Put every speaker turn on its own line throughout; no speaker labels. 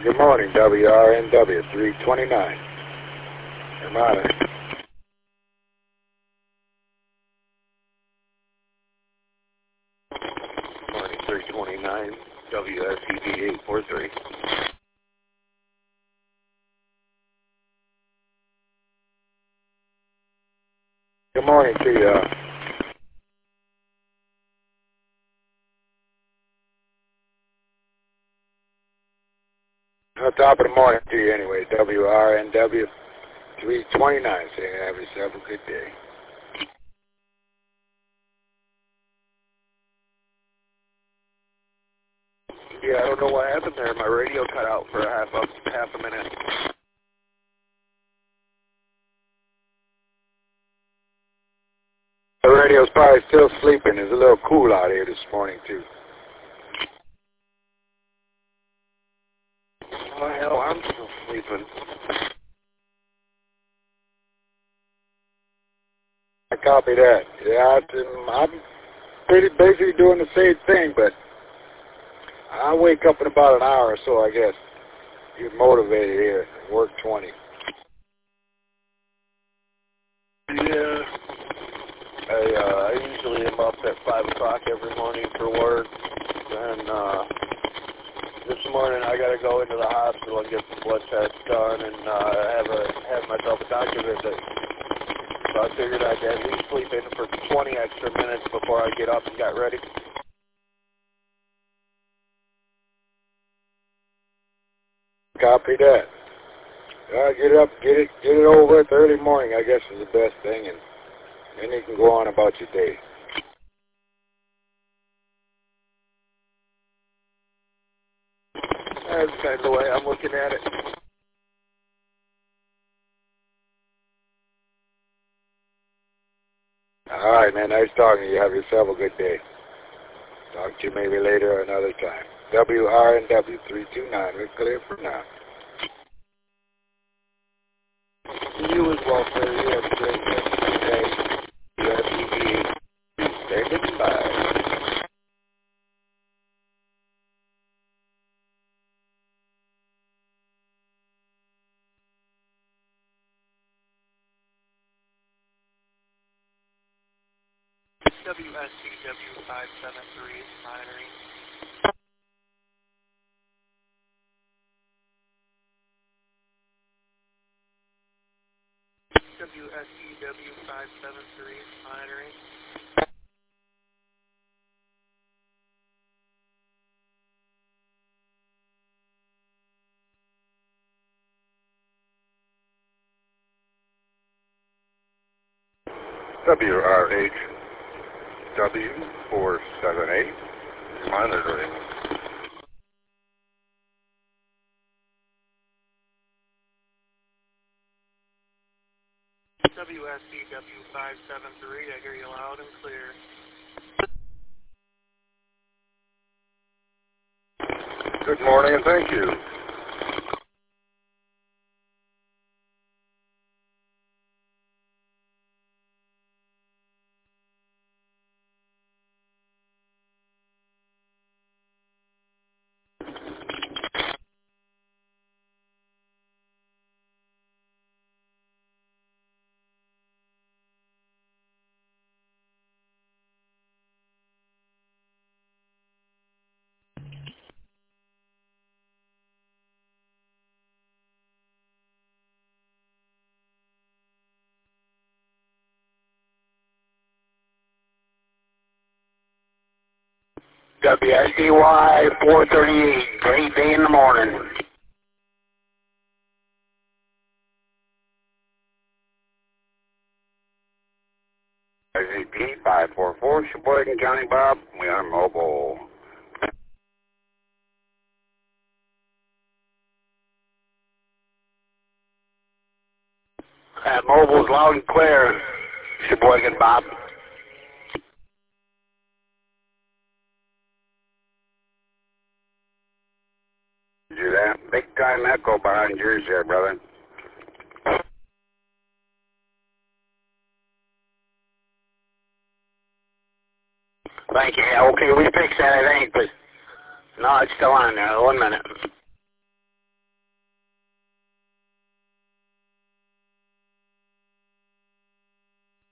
Good morning, WRNW 329. I'm on it.
Morning 329, WSED 843.
Good morning to you. Top of the morning to you anyway, WRNW 329, saying have yourself a good day.
Yeah, I don't know what happened there. My radio cut out for half a minute.
The radio's probably still sleeping. It's a little cool out here this morning too.
Oh hell, I'm still sleeping.
I copy that. Yeah, I'm pretty busy doing the same thing, but I wake up in about an hour or so, I guess. Get motivated here. Work 20.
Yeah. I usually am up at 5 o'clock every morning for work, and this morning I got to go into the hospital and get some blood tests done and have myself a doctor visit. So I figured I'd at least sleep in for 20 extra minutes before I get up and got ready.
Copy that. Get up, get it over with early morning, I guess, is the best thing, and then you can go on about your day.
That's kind of the way I'm looking at it.
All right, man. Nice talking to you. Have yourself a good day. Talk to you maybe later or another time. WRNW 329. We're clear for now.
You as well, sir. You have a great day. USED. Standing by.
WSCW 573 is monitoring. WSCW 573 is monitoring.
WRHW 478 monitoring.
WSCW 573, I hear you loud and clear.
Good morning and thank you.
WSDY 438, great day in the morning.
SCP 544, Sheboygan County, Bob. We are mobile.
Mobile's loud and clear, Sheboygan, Bob.
Do that big time echo behind yours there, brother.
Thank you. Yeah, okay, we fixed that, I think, but no, it's still on there. 1 minute.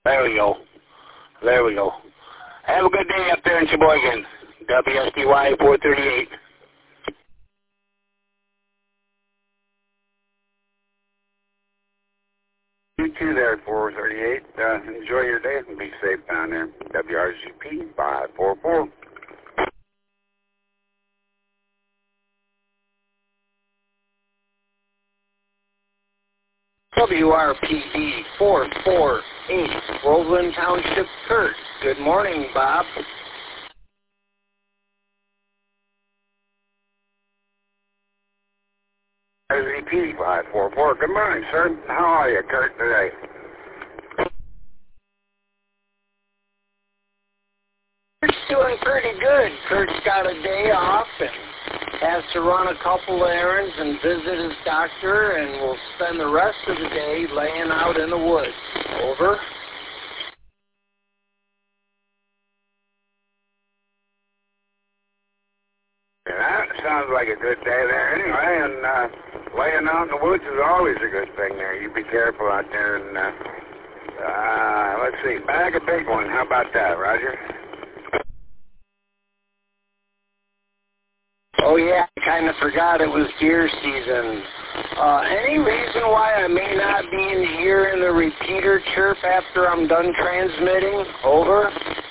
There we go. There we go. Have a good day up there in Sheboygan. WSDY 438.
You too there, 438. Enjoy your day and be safe down there. WRZP 544.
WRPD 448, Groveland Township, Kurt. Good morning, Bob.
WRZP 544. Good morning, sir. How are you, Kurt, today?
Kurt's doing pretty good. Kurt's got a day off and has to run a couple errands and visit his doctor, and will spend the rest of the day laying out in the woods. Over.
Yeah, that sounds like a good day there anyway, and laying out in the woods is always a good thing there. You be careful out there, and let's see, bag a big one. How about that, Roger?
Oh, yeah, I kind of forgot it was deer season. Any reason why I may not be in here in the repeater chirp after I'm done transmitting? Over.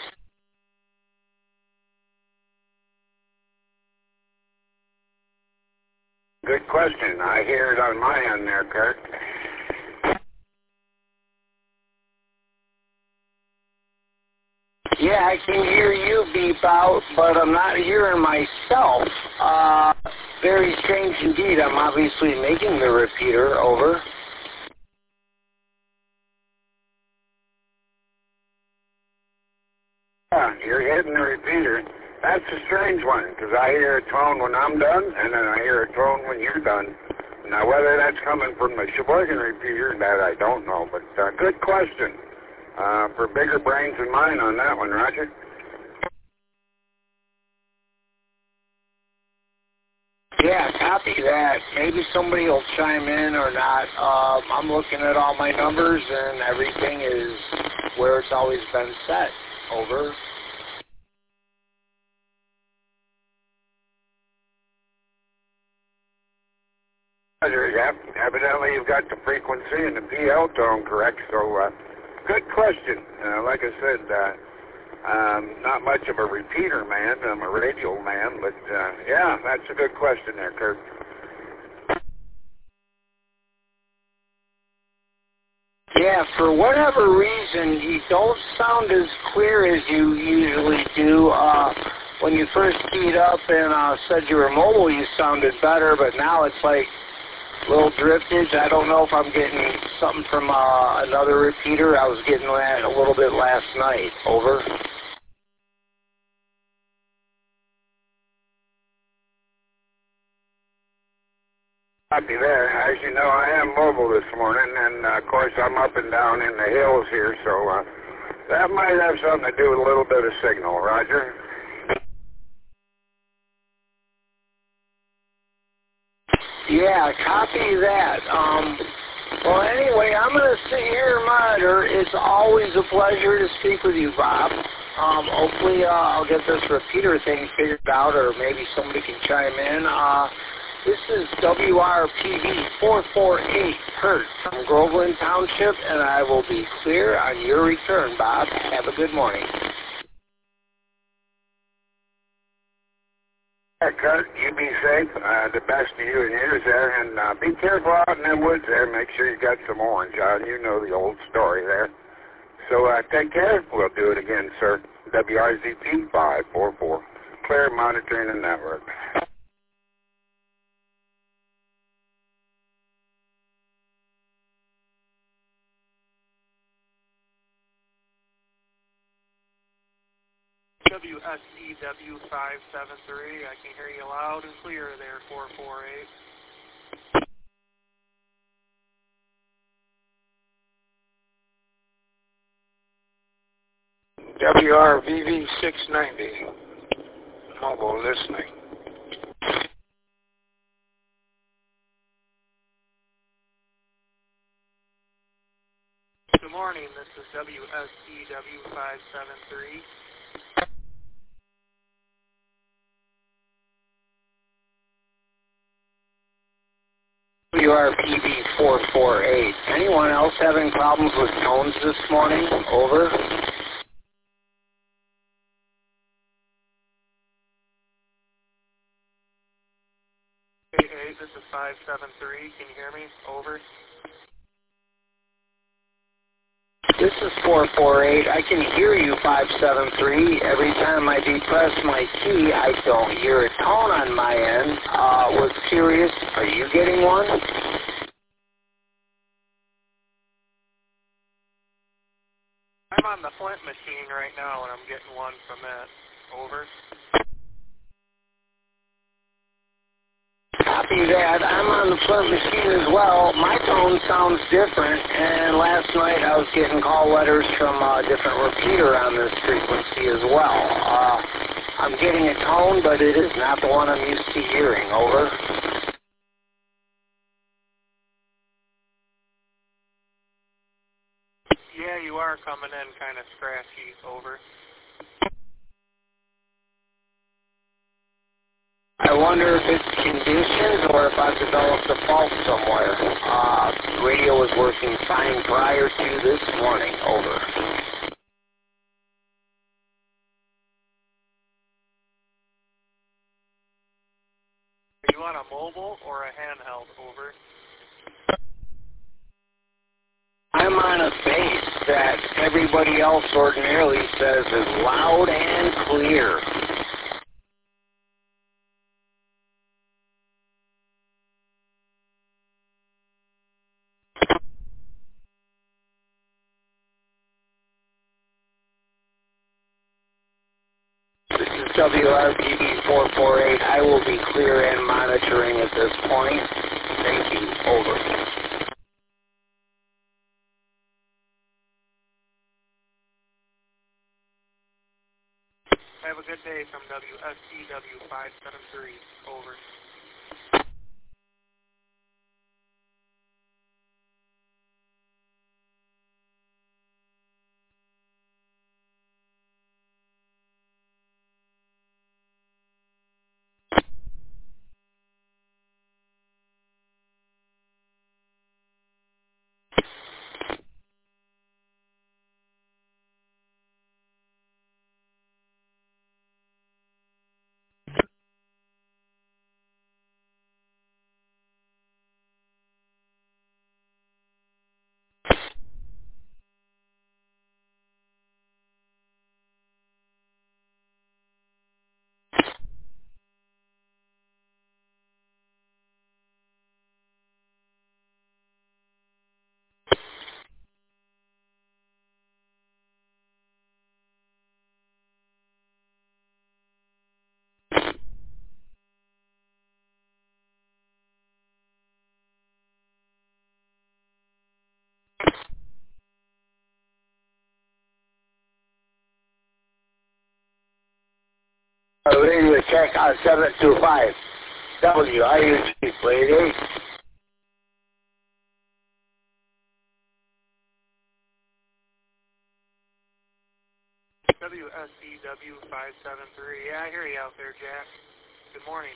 Good question. I hear it on my end there, Kurt.
Yeah, I can hear you beep out, but I'm not hearing myself. Very strange indeed. I'm obviously making the repeater. Over.
Yeah, you're hitting the repeater. That's a strange one, because I hear a tone when I'm done, and then I hear a tone when you're done. Now, whether that's coming from the Sheboygan repeater, that I don't know, but good question. For bigger brains than mine on that one, Roger.
Yeah, copy that. Maybe somebody will chime in or not. I'm looking at all my numbers, and everything is where it's always been set. Over.
Roger, yep. Evidently you've got the frequency and the PL tone correct, so good question. Like I said, not much of a repeater man. I'm a radio man, but yeah, that's a good question there, Kurt.
Yeah, for whatever reason, you don't sound as clear as you usually do. When you first keyed up and said you were mobile, you sounded better, but now it's like little driftage. I don't know if I'm getting something from another repeater. I was getting that a little bit last night. Over.
Copy there. As you know, I am mobile this morning, and of course I'm up and down in the hills here, so that might have something to do with a little bit of signal, Roger.
Yeah, copy that. Well, anyway, I'm going to sit here and monitor. It's always a pleasure to speak with you, Bob. Hopefully I'll get this repeater thing figured out, or maybe somebody can chime in. This is WRPD 448 Hertz from Groveland Township, and I will be clear on your return, Bob. Have a good morning.
Yeah, Kurt, you be safe. The best to you and yours there, and be careful out in them woods there. Make sure you got some orange on. You know the old story there. So take care. We'll do it again, sir. WRZP 544. Clear Monitoring and Network.
WSEW 573. I can hear you loud and clear there, 448.
WRVV 690. Mobile listening.
Good morning. This is WSCW 573.
WRPB 448. Anyone else having problems with tones this morning? Over.
Hey, this is 573. Can you hear me? Over.
This is 448. I can hear you, 573. Every time I depress my key, I don't hear a tone on my end. Was curious, are you getting one?
I'm on the Flint machine right now, and I'm getting one from it. Over.
Copy that. I'm on the Flint machine as well. My tone sounds different, and last night I was getting call letters from a different repeater on this frequency as well. I'm getting a tone, but it is not the one I'm used to hearing. Over.
Yeah, you are coming in kind of scratchy. Over.
I wonder if it's conditions or if I've developed a fault somewhere. Radio was working fine prior to this morning. Over.
Are you on a mobile or a handheld? Over.
I'm on a bass that everybody else ordinarily says is loud and clear. This is WRPB 448. I will be clear and monitoring at this point. Thank you. Over.
Have a good day from WSCW 573. Over.
Radio check on 725. WIUG, lady.
WSCW 573. Yeah, I hear you out there, Jack. Good morning.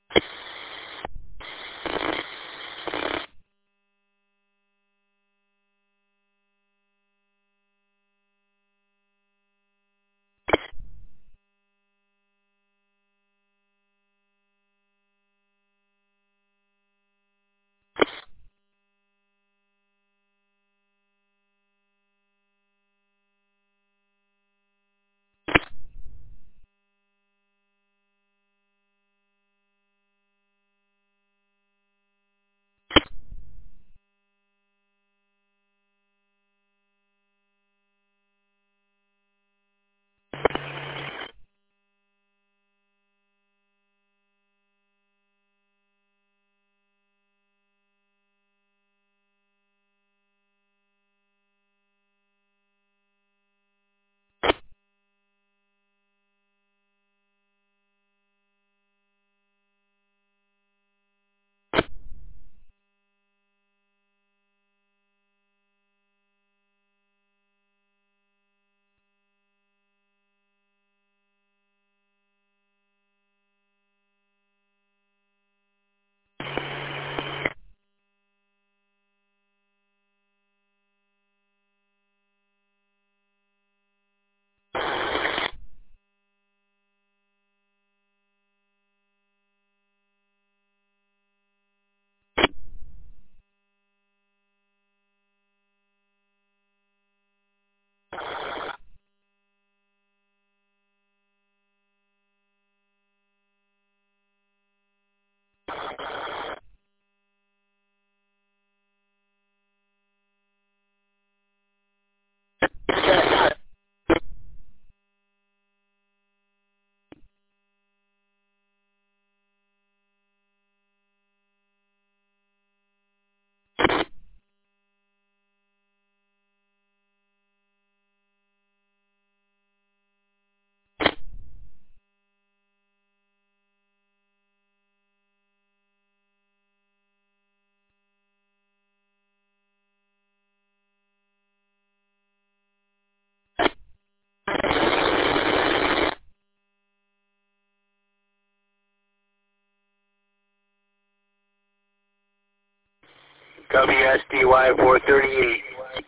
WSDY 438.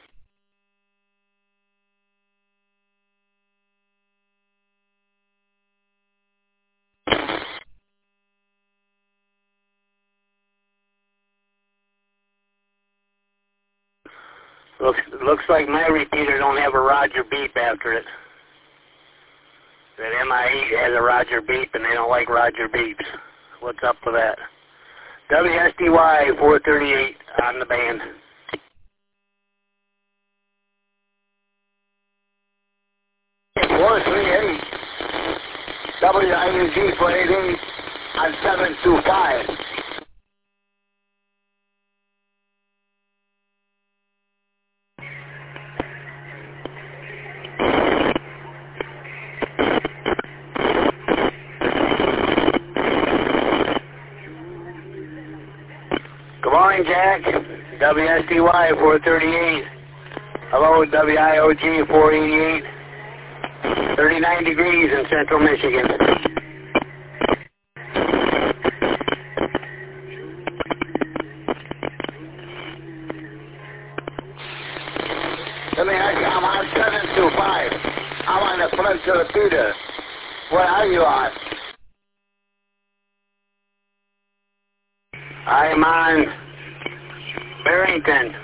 Looks like my repeater don't have a Roger beep after it. That MI8 has a Roger beep, and they don't like Roger beeps. What's up with that? WSDY 438 on the band.
WIUG 488 on 725.
Good morning, Jack. WSDY 438. Hello, WIOG 488. 39 degrees in central Michigan.
Let me ask you, I'm on 725. I'm on the Peninsula repeater. What are you on?
I'm on Barrington.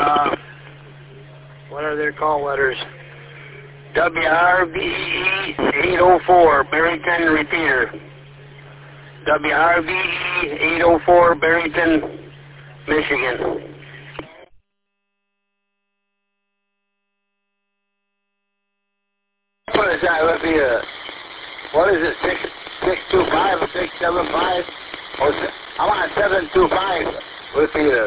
What are their call letters? WRVE 804, Barrington repeater. WRVE 804, Barrington, Michigan.
What is that? What is it? 625 or 675? I'm on 725 repeater.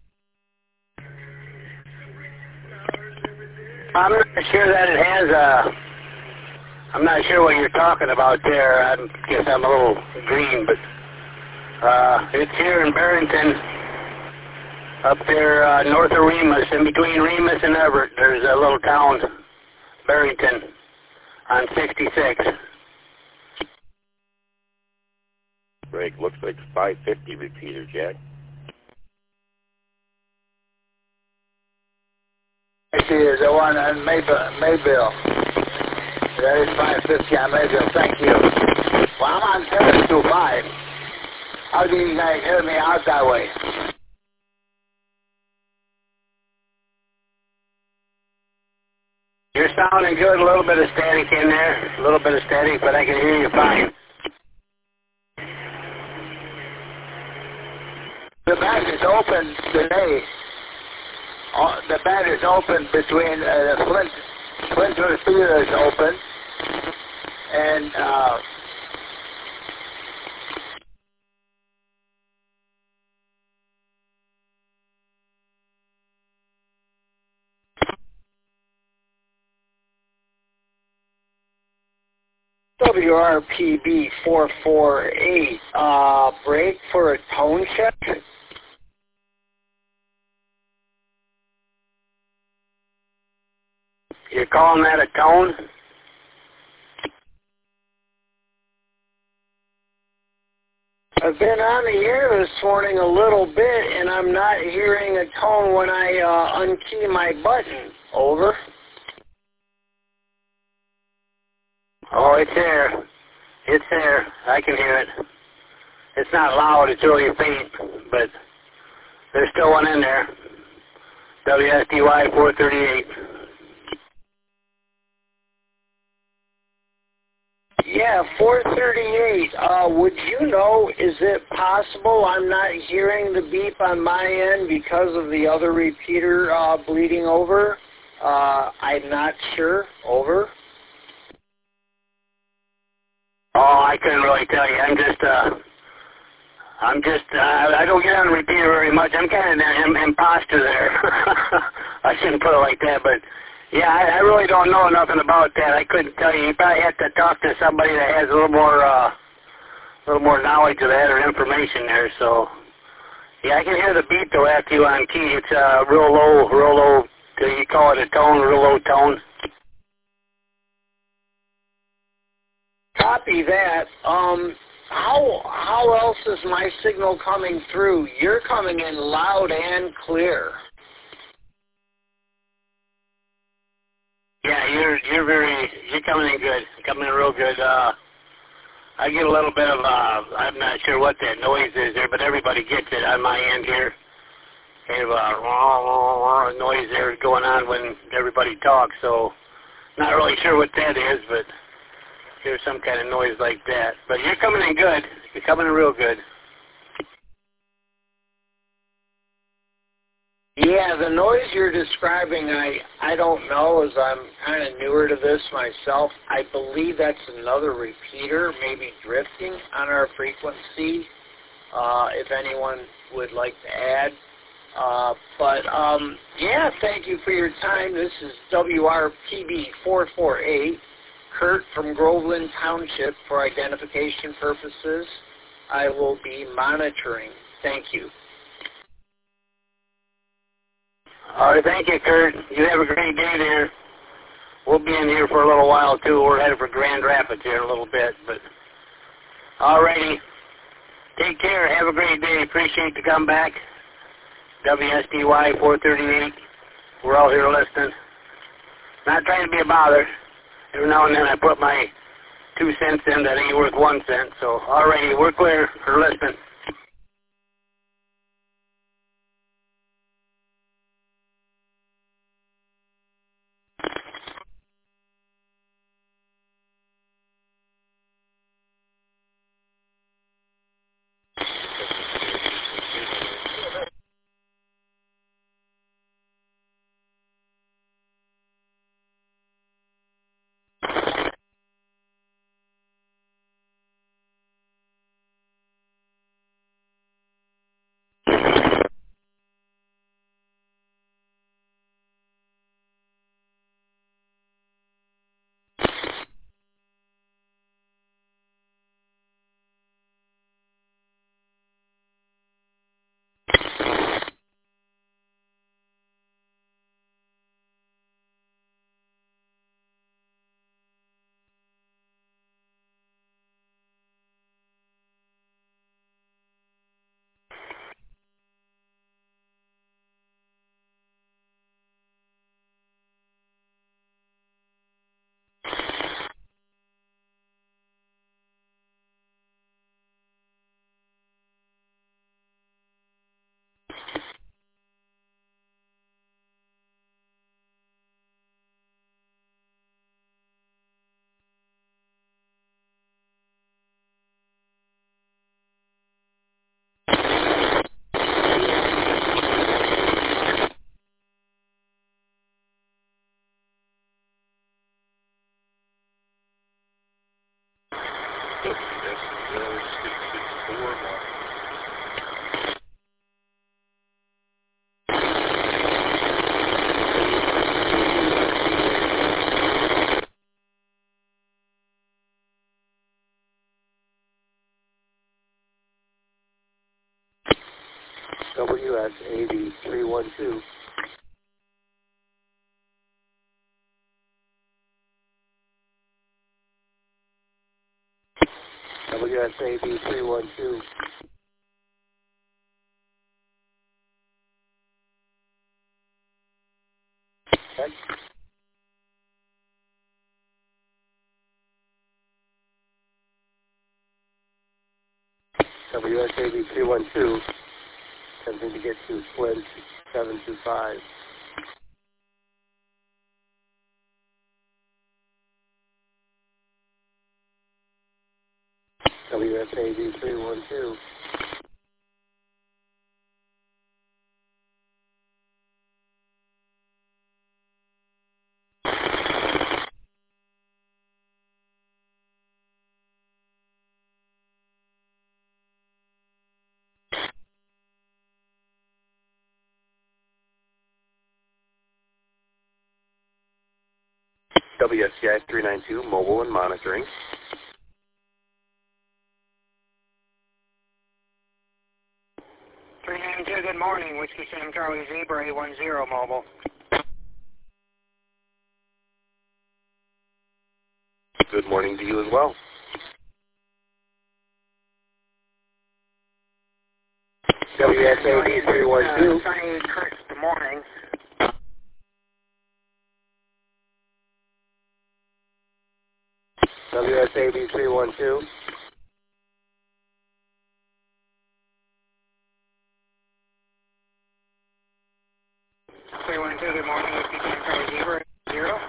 I'm not sure that it has a... I'm not sure what you're talking about there. I guess I'm a little green, but it's here in Barrington, up there north of Remus, in between Remus and Everett. There's a little town, Barrington, on 66.
break. Looks like 550 repeater, Jack.
I see is the one on Mayville. That is 550 on Mayville. Thank you. Well, I'm on 725. How do you guys hear me out that way? You're sounding good. A little bit of static in there. A little bit of static, but I can hear you fine. The band is open today. The band is open between Flint Theater is open, and WRPB 448, break for a tone check. You're calling that a tone? I've been on the air this morning a little bit, and I'm not hearing a tone when I unkey my button. Over. Oh, it's there. It's there. I can hear it. It's not loud. It's really faint, but there's still one in there. WSDY 438. Yeah, 438. Would you know, is it possible I'm not hearing the beep on my end because of the other repeater bleeding over? I'm not sure. Over. Oh, I couldn't really tell you. I don't get on the repeater very much. I'm kind of an imposter there. I shouldn't put it like that, but yeah, I really don't know nothing about that. I couldn't tell you. You probably have to talk to somebody that has a little more knowledge of that or information there. So, yeah, I can hear the beat though after you on key. It's real low. You call it a tone, real low tone. Copy that. How else is my signal coming through? You're coming in loud and clear. Yeah, you're coming in good. Coming in real good. I get a little bit of I'm not sure what that noise is there, but everybody gets it on my end here. Kind of a noise there going on when everybody talks. So not really sure what that is, but there's some kind of noise like that. But you're coming in good. You're coming in real good. Yeah, the noise you're describing, I don't know, as I'm kind of newer to this myself. I believe that's another repeater, maybe drifting on our frequency, if anyone would like to add. Yeah, thank you for your time. This is WRPB 448, Kurt from Groveland Township. For identification purposes, I will be monitoring. Thank you. All right, thank you, Kurt. You have a great day there. We'll be in here for a little while, too. We're headed for Grand Rapids here in a little bit. But all righty. Take care. Have a great day. Appreciate the comeback. WSDY 438. We're all here listening. Not trying to be a bother. Every now and then I put my 2 cents in that ain't worth 1 cent. So, all righty. We're clear for listening.
Jacksonville 664.
WSAB 312. WSAB 312. Check. WSAB 312. Attempting to get to Flint 725. WSAB 312. WSCI 392, mobile and monitoring.
Good morning, Whiskey Sam Charlie Zebra 810 mobile.
Good morning to you as well. WSAB 312.
Sunny, crisp morning.
WSAB 312.
Good morning, Whiskey Sam Charlie Zebra 0.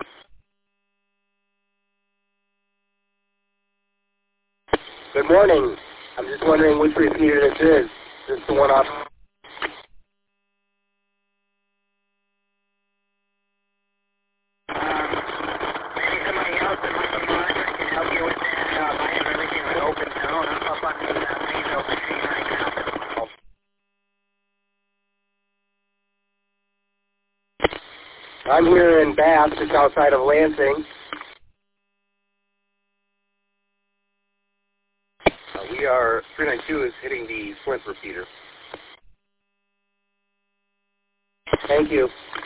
Good morning. I'm just wondering which repeater this is. Is this the one off?
Maybe somebody else that might be monitoring can help you with that. I have everything with open zone. I'm up on the main open screen right now.
I'm here in Bath, just outside of Lansing. We are, 392 is hitting the Flint repeater. Thank you.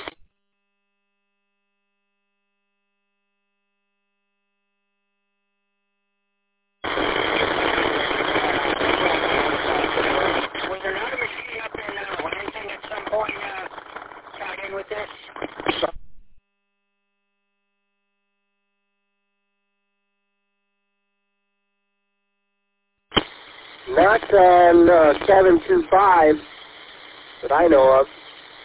Was there not a machine up in Lansing at some point tied in with this?
Not on 725 that I know of.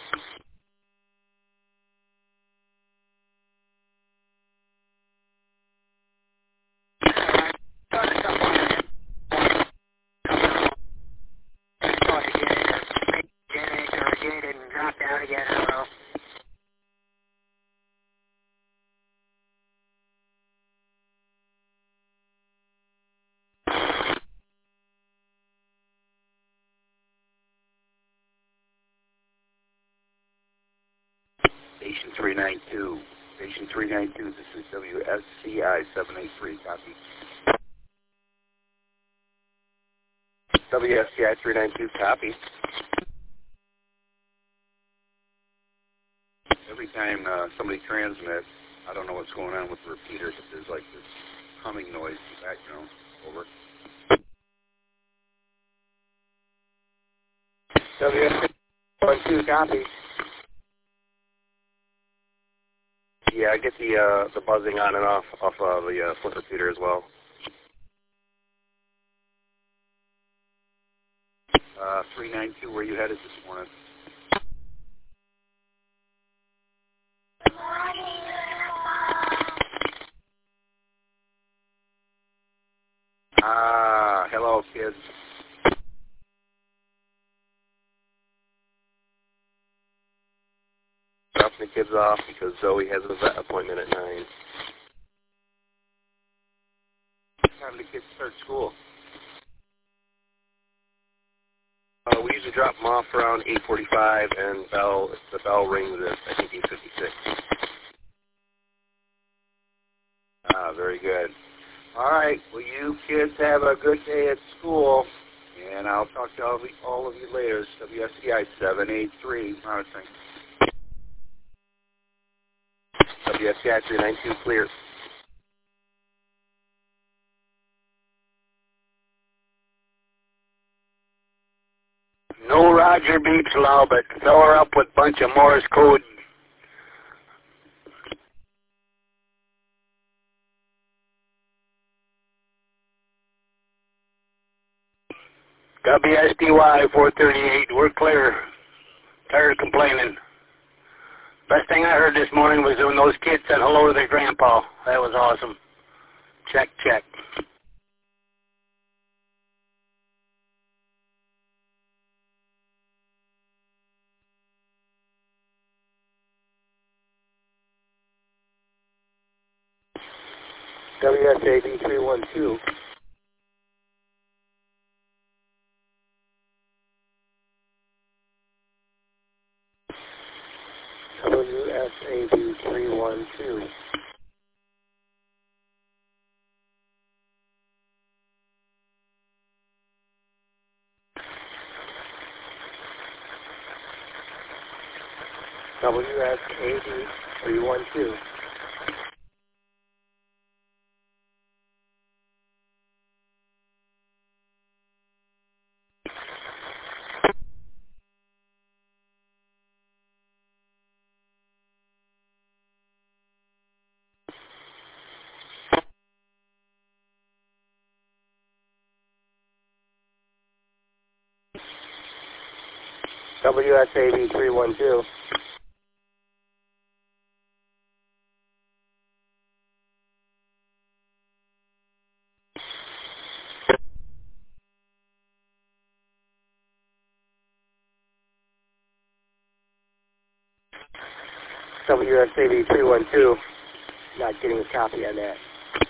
Station 392. Station 392, this is WSCI 783. Copy.
WSCI 392, copy.
Every time somebody transmits, I don't know what's going on with the repeater, but there's like this humming noise in the background. Over.
WSCI 12, copy. Yeah, I get the buzzing on and off the Flint repeater as well.
392, where you headed this morning? Hello, kids.
Dropping the kids off because Zoe has a vet appointment at 9.
time the kids start school? We usually drop them off around 8:45, and the bell rings at, I think, 8:56. Very good. All right. Well, you kids have a good day at school, and I'll talk to all of you later. It's WSCI 783 monitoring. WSCI 392 clear.
No Roger beeps allowed, but fill her up with a bunch of Morse code. WSDY 438, we're clear. Tired of complaining. Best thing I heard this morning was when those kids said hello to their grandpa. That was awesome. Check, check.
WSAB 312. WSAB 312. WSAB 312. WSAB 312. WSAB 312. Not getting a copy on that.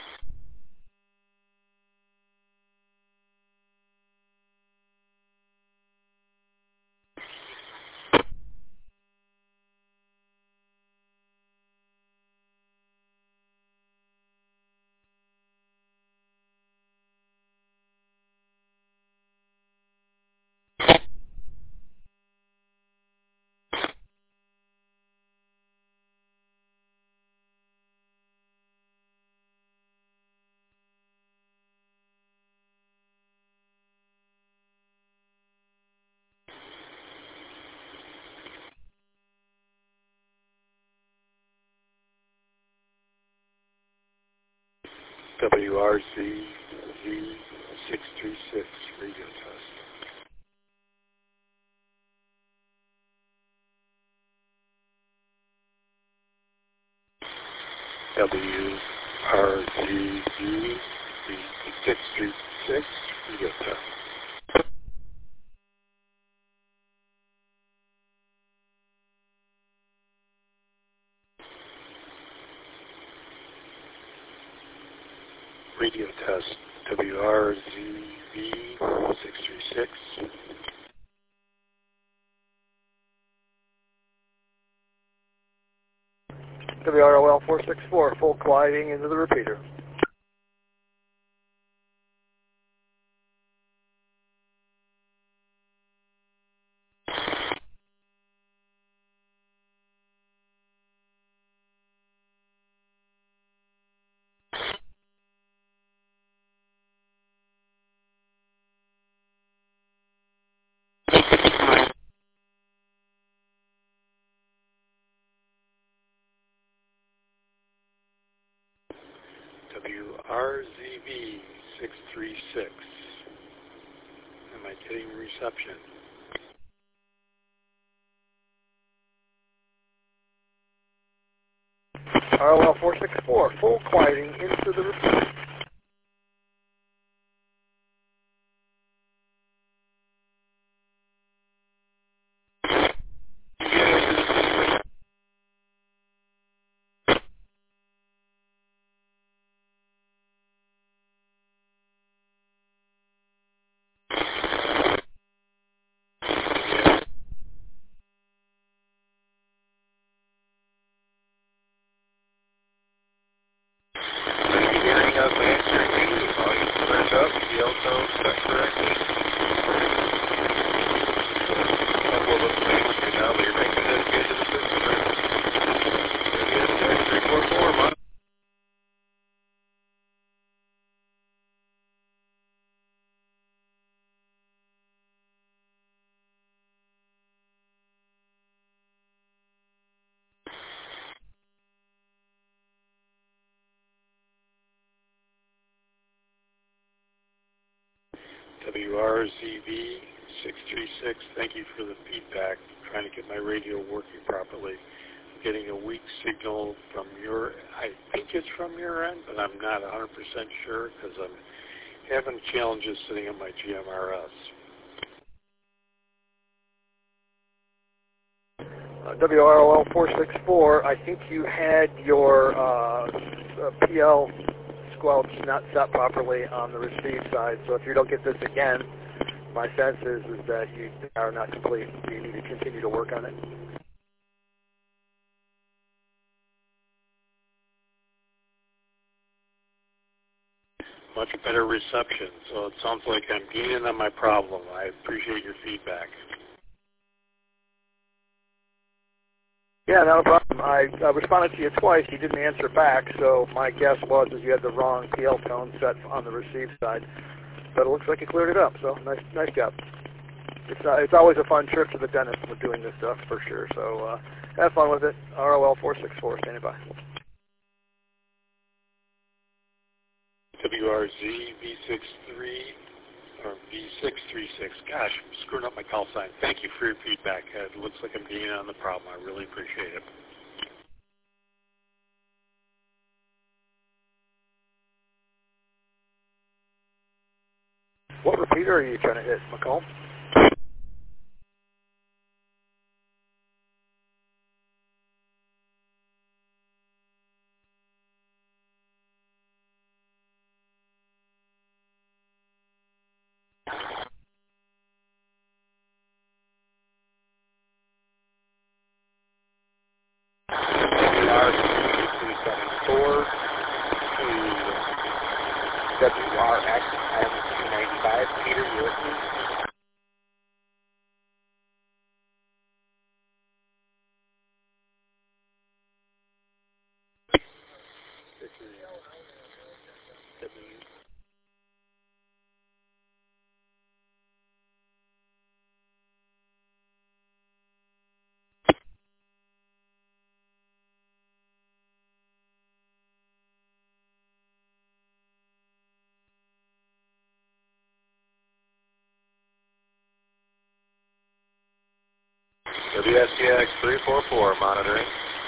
WRZV 636 radio test. WRZV 636 radio test. Radio test, WRZV 636.
WROL 464, full quieting into the repeater.
WRZV 636. Am I getting reception?
ROL 464, full quieting into the repeater.
WRZV636, thank you for the feedback. I'm trying to get my radio working properly. I'm getting a weak signal from I think it's from your end, but I'm not 100% sure because I'm having challenges sitting on my GMRS.
WROL 464, I think you had your PL squelch not set properly on the receive side, so if you don't get this again, my sense is that you are not complete. You need to continue to work on it.
Much better reception, so it sounds like I'm gaining on my problem. I appreciate your feedback.
Yeah, not a problem. I responded to you twice. You didn't answer back, so my guess was that you had the wrong PL tone set on the receive side. But it looks like you cleared it up, so nice job. It's always a fun trip to the dentist with doing this stuff, for sure. So have fun with it. ROL 464, standing by.
WRZ V63 or V636. Gosh, I'm screwing up my call sign. Thank you for your feedback. It looks like I'm gaining on the problem. I really appreciate it.
What repeater are you trying to hit, McComb?
WR274 to WRX M295. Peter, you with me? This is WSTX 344 monitoring.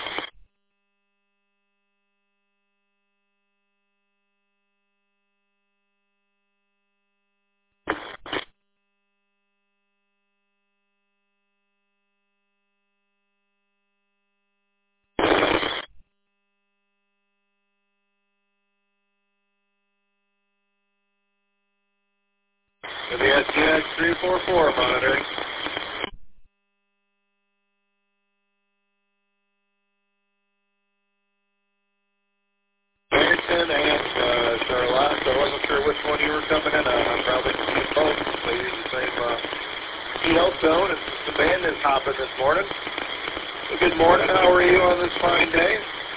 WSTX 344 monitoring. Barrington and Charlotte. I wasn't sure which one you were coming in on. I'm probably seeing both. They use the same PL tone. It's the band is hopping this morning. Well, good morning. How are you on this fine day?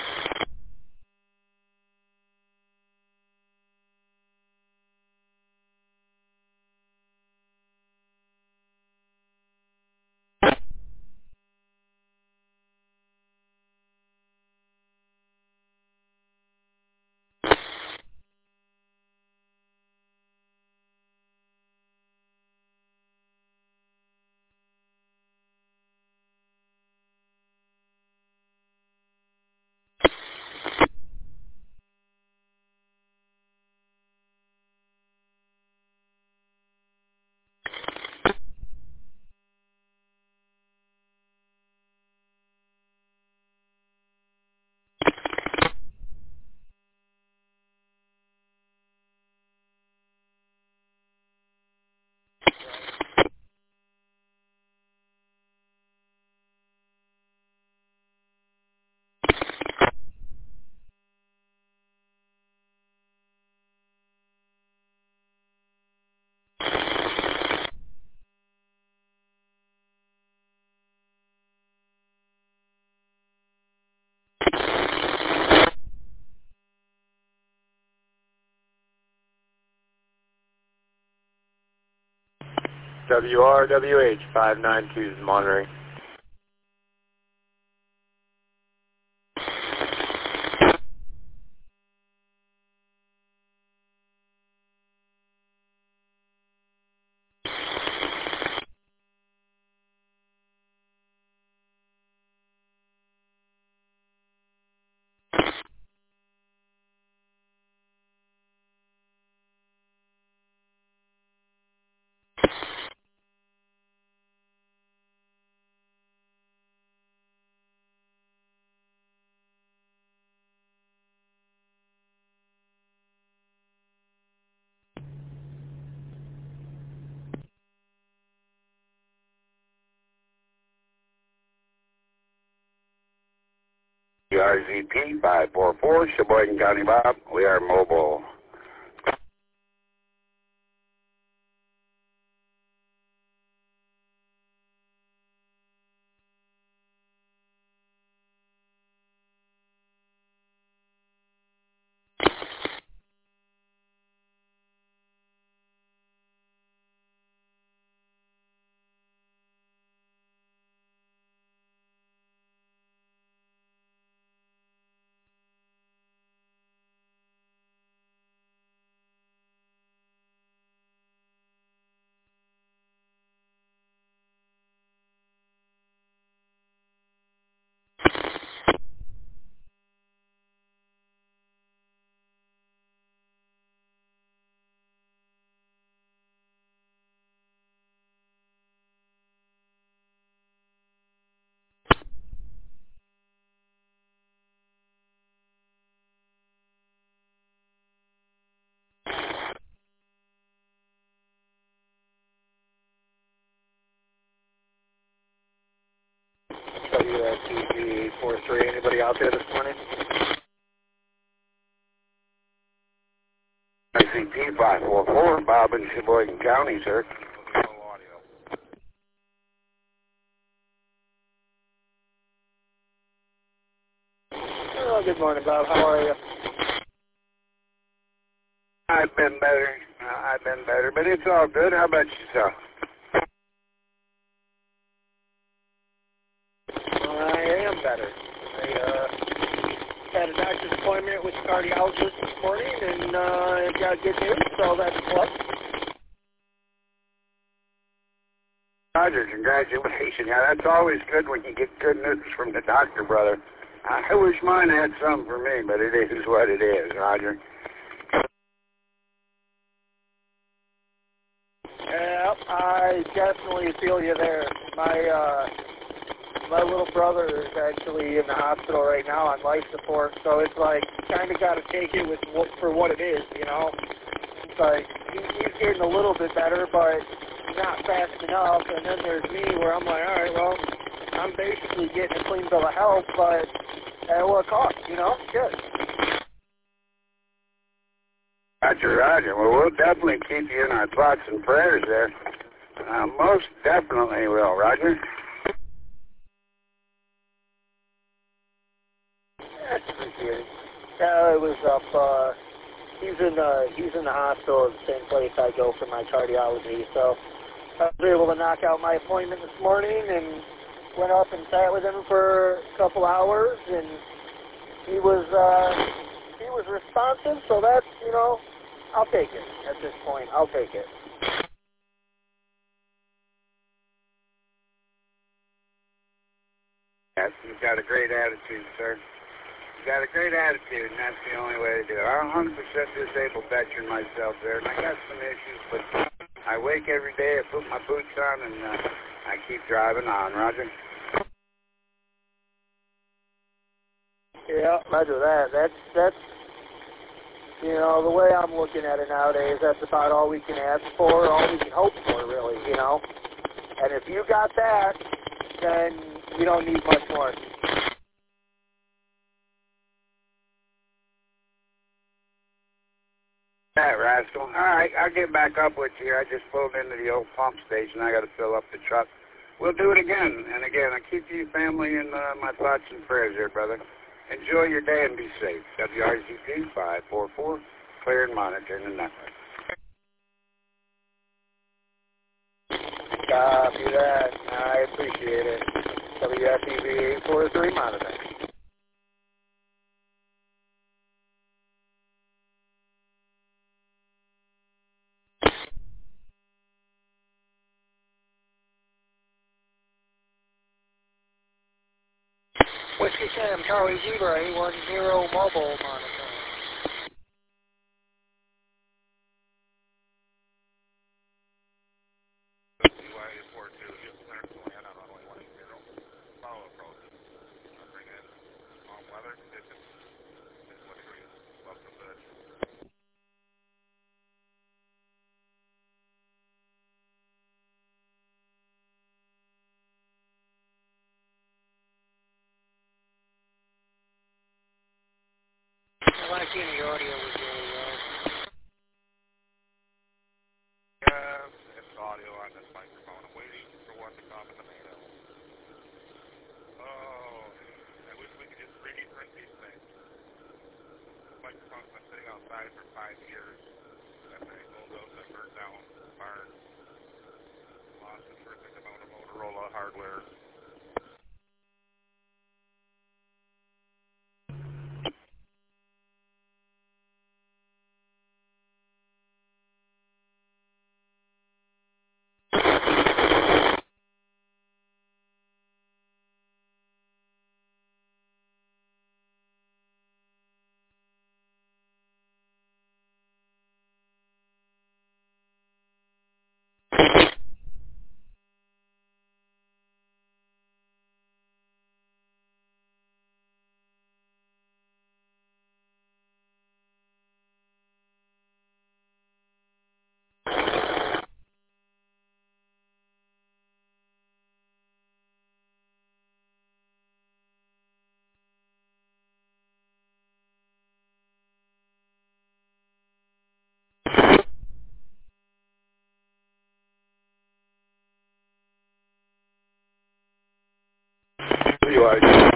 WRWH 592 is monitoring.
WICP 544, Sheboygan County, Bob. We are mobile.
WSTG 43. Anybody out there this morning?
ICP 544, Bob in Sheboygan County, sir.
Oh, good morning, Bob. How are you?
I've been better, but it's all good. How about yourself?
I am better. I had a doctor's appointment with the cardiologist this morning, and I got good news, so that's a plus.
Roger, congratulations. Yeah, that's always good when you get good news from the doctor, brother. I wish mine had something for me, but it is what it is, Roger.
Yeah, I definitely feel you there. My little brother is actually in the hospital right now on life support, so it's like kind of got to take it for what it is, you know. It's like he's getting a little bit better, but not fast enough. And then there's me where I'm like, all right, well, I'm basically getting a clean bill of health, but at what cost, you know? Good.
Roger. Well, we'll definitely keep you in our thoughts and prayers there. Most definitely will, Roger.
That's appreciated. I was up, he's in the hospital at the same place I go for my cardiology, so I was able to knock out my appointment this morning and went up and sat with him for a couple hours, and he was responsive, so that's, you know, I'll take it at this point. I'll take it.
Yes, you've got a great attitude, sir. You've got a great attitude, and that's the only way to do it. I'm 100% disabled veteran myself there, and I got some issues, but I wake every day, I put my boots on, and I keep driving on, Roger.
Yeah, Roger that. That's you know, the way I'm looking at it nowadays, that's about all we can ask for, all we can hope for, really, you know. And if you got that, then you don't need much more.
That rascal. All right, I'll get back up with you. I just pulled into the old pump station. I got to fill up the truck. We'll do it again and again. I keep you family in my thoughts and prayers here, brother. Enjoy your day and be safe. WRCP 544, clear and monitoring the network.
Copy that. I appreciate it. WFEV 843 monitoring. Whiskey Sam, Charlie Zebra, 810 mobile monitoring.
can't hear audio was really low.
It's audio on this microphone. I'm waiting for one to come in the mail. Oh, I wish we could just 3D print these things. This microphone's been sitting outside for 5 years. That they bulldozed and burned down the barn. Lost a terrific amount of Motorola hardware. WID.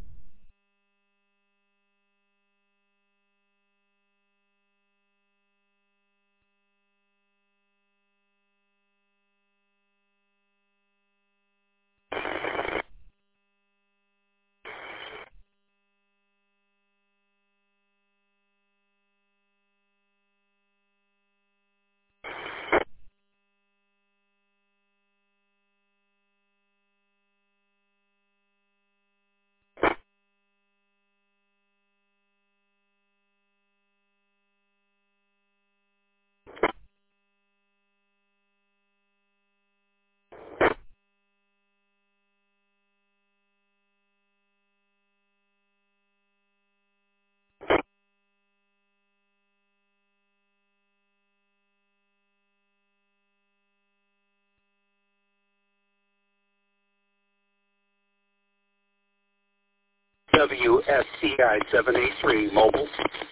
WSCI 783 mobile.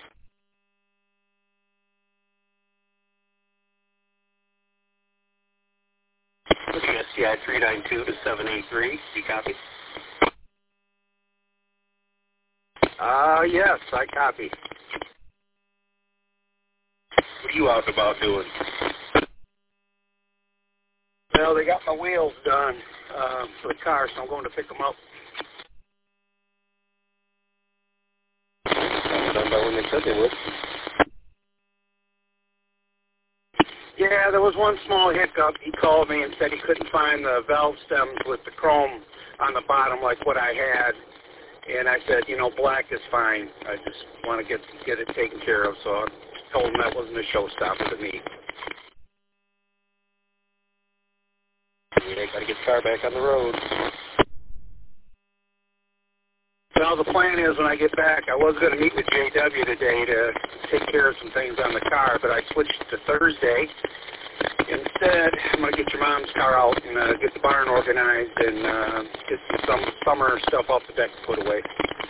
WSCI 392 to 783. You copy? Yes, I copy. What are you out and about doing? Well, they got my wheels done for the car, so I'm going to pick them up. Done by when they said they would. Yeah, there was one small hiccup. He called me and said he couldn't find the valve stems with the chrome on the bottom like what I had. And I said, you know, black is fine. I just want to get it taken care of. So I told him that wasn't a showstopper to me. Yeah, got to get the car back on the road. Well, the plan is when I get back, I was going to meet with JW today to take care of some things on the car, but I switched to Thursday. Instead, I'm going to get your mom's car out and get the barn organized and get some summer stuff off the deck to put away.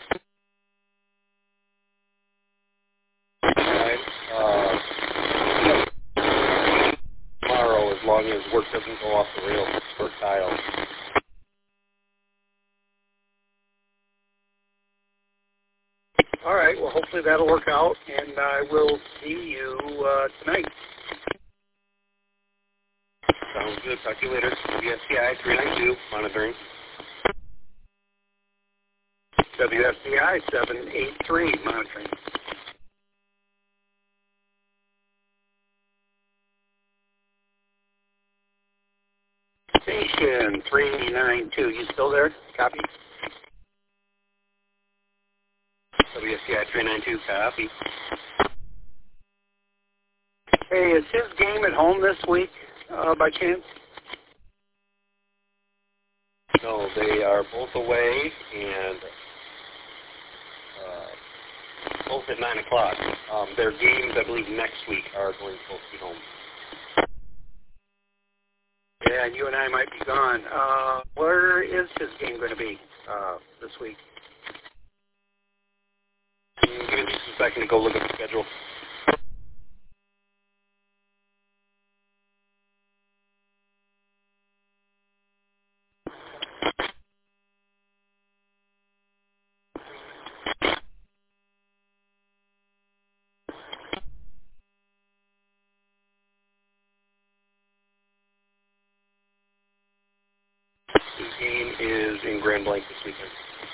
Tomorrow, as long as work doesn't go off the rails for Kyle. All right, well, hopefully that'll work out, and I will see you tonight. Sounds good. Talk to you later. WSCI 392, monitoring. WSCI 783, monitoring. Station 392, you still there? Copy. WSCI 392, copy. Hey, is his game at home this week, by chance? No, they are both away, and both at 9 o'clock. Their games, I believe, next week are going to both be home. Yeah, and you and I might be gone. Where is his game going to be this week? Going to do some
second to go look at the schedule. The game is in Grand Blanc this weekend.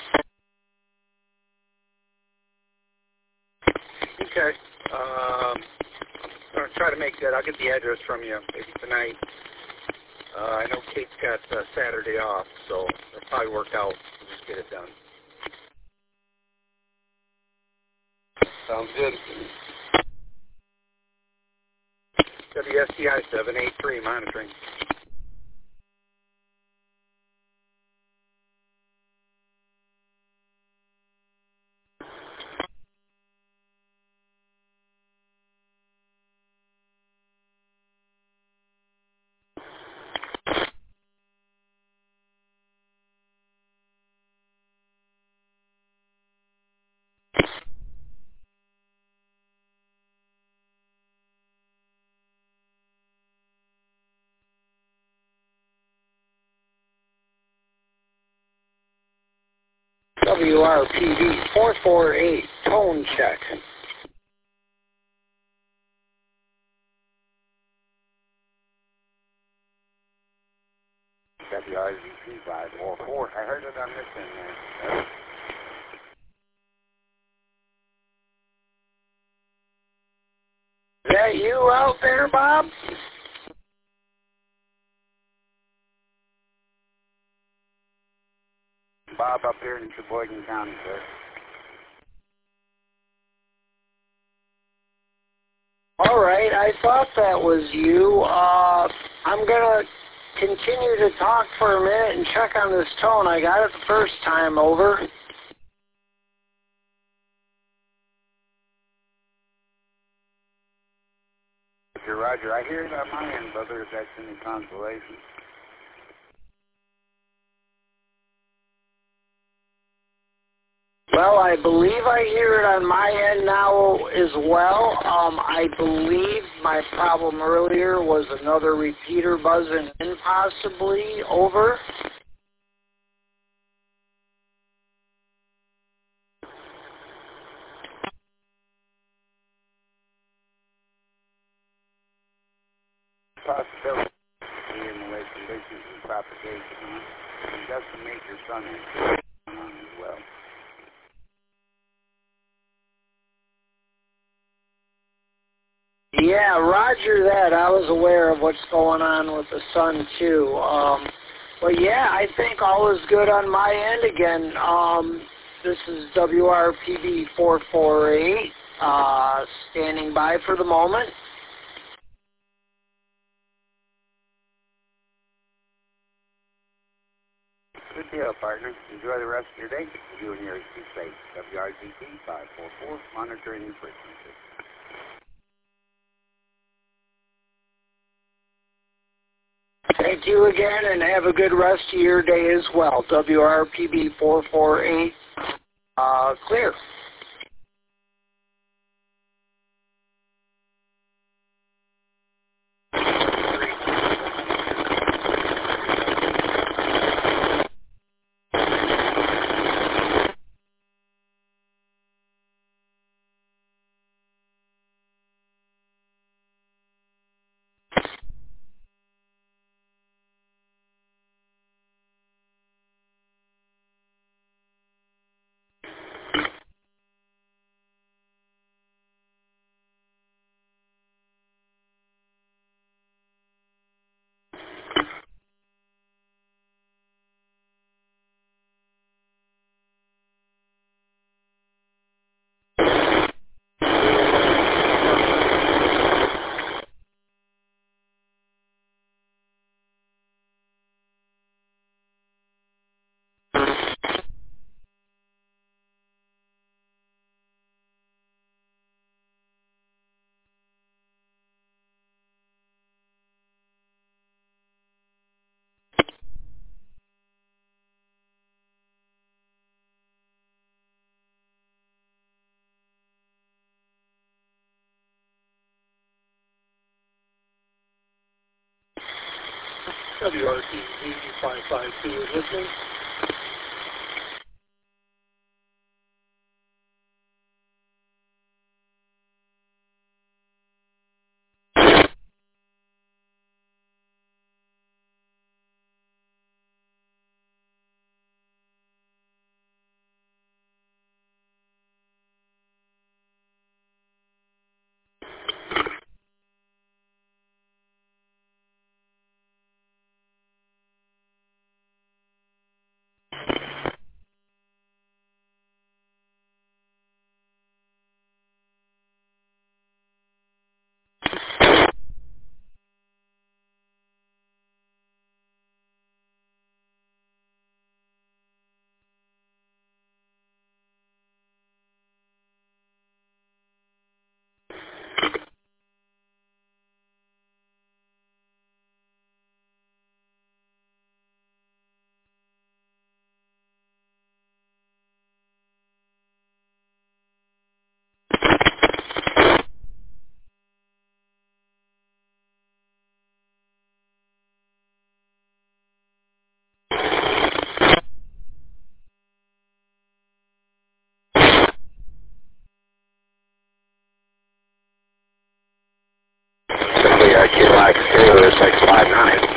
Okay. I'm going to try to make that. I'll get the address from you maybe tonight. I know Kate's got Saturday off, so it'll probably work out. We'll just get it done.
Sounds good.
WSTI 783 monitoring.
WRPD 448, tone check.
WRZT 544. I heard it on this end there.
Is that you out there, Bob?
Bob up here in Sheboygan County, sir.
All right, I thought that was you. I'm going to continue to talk for a minute and check on this tone. I got it the first time over.
Roger, I hear it on my end, brother, if that's any consolation.
Well, I believe I hear it on my end now as well. I believe my problem earlier was another repeater buzzing in, possibly. Over.
Possibility in the way conditions and propagation, and just to make your sun on as well.
Yeah, roger that. I was aware of what's going on with the sun, too. But yeah, I think all is good on my end again. This is WRPD 448, standing by for the moment.
Good deal, partner. Enjoy the rest of your day. You and yours be safe. WRZT 544, monitoring your frequency.
Thank you again, and have a good rest of your day as well. WRPB 448, clear.
WRTZ 552 is listening.
KLAX 659.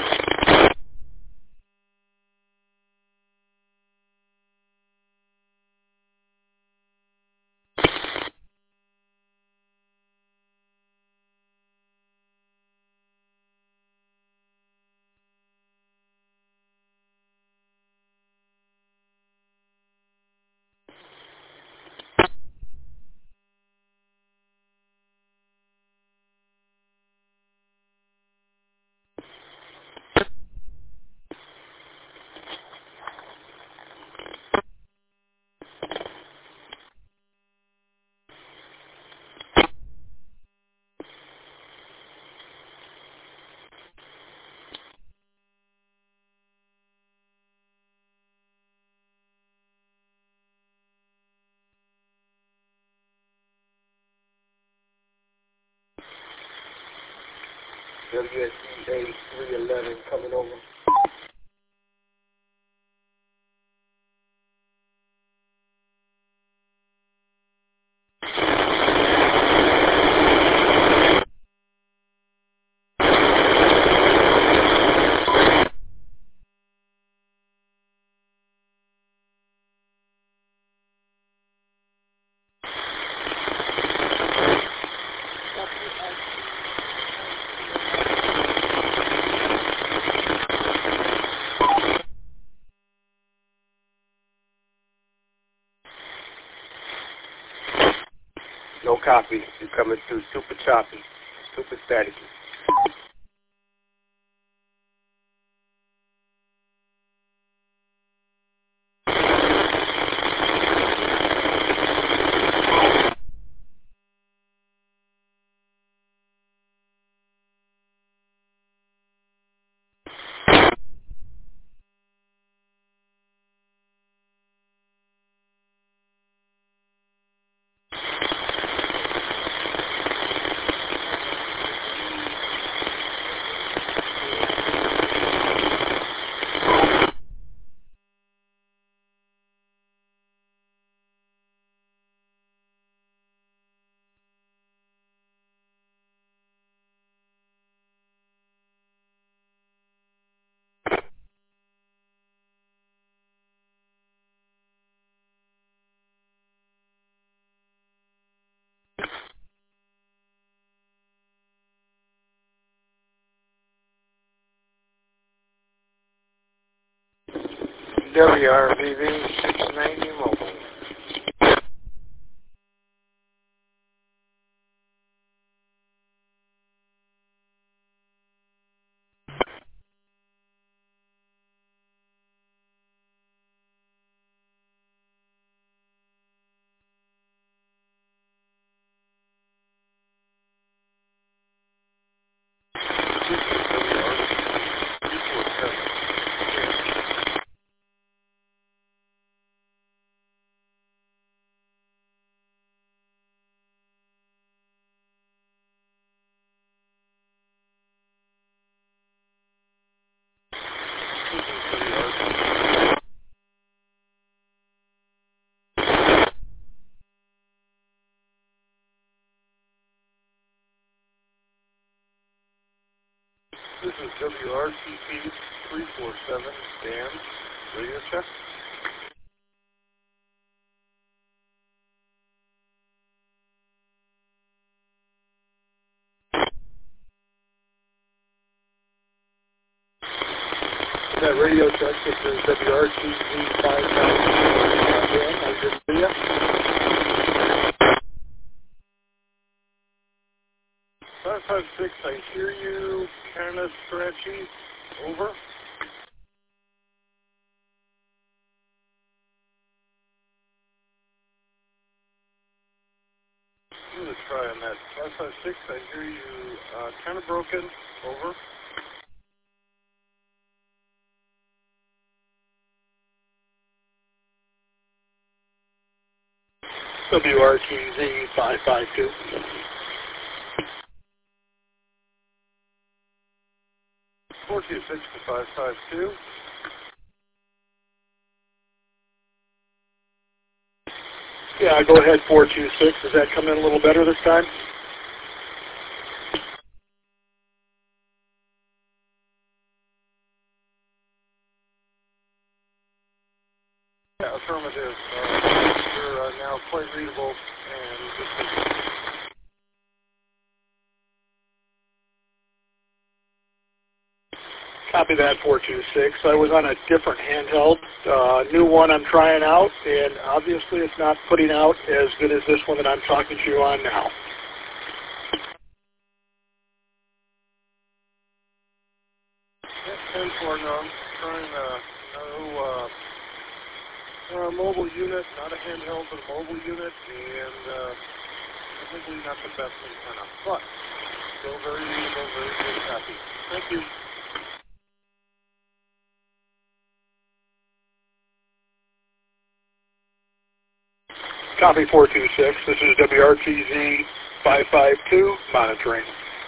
WSCA 311 coming over. No copy. You're coming through super choppy, super staticky. WRVV 690 mobile.
This is WRTP 347, Dan, radio check. That radio check, this is WRTP 590, Dan, I good for you. 556, I hear you, kind of scratchy, over. I'm going to try on that. 556, I hear you, kind of broken, over. WRTZ 552. Four two six to 552. Yeah, go ahead. 426. Does that come in a little better this time? Yeah, affirmative. You're now quite readable and just. Copy that, 426. I was on a different handheld, new one I'm trying out, and obviously it's not putting out as good as this one that I'm talking to you on now. Yeah, 10-4, no, I'm trying a mobile unit, not a handheld, but a mobile unit, and probably not the best antenna, but still very readable, very good copy. Thank you. Copy 426. This is WRTZ 552 monitoring.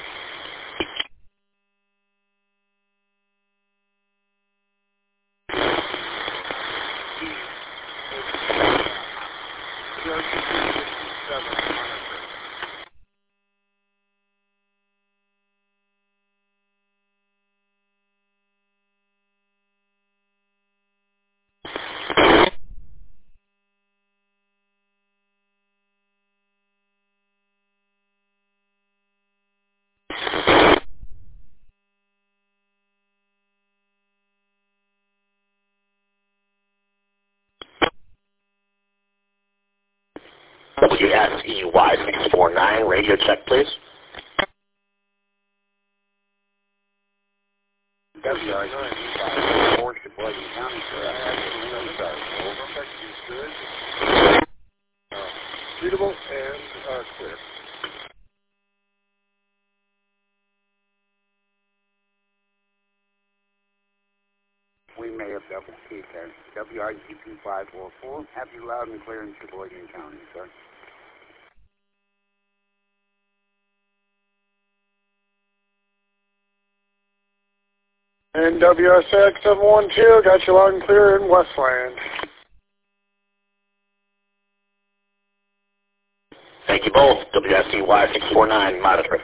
WRTZ 57 monitoring.
WSEY649, radio check, please.
WSEY 4 Sheboygan County,
Good. Readable and clear.
We may have double keyed there. WRTP 544, have you loud and clear in Sheboygan County, sir.
And WSX 712, got you loud and clear in Westland.
Thank you both. WSEY 649, monitoring.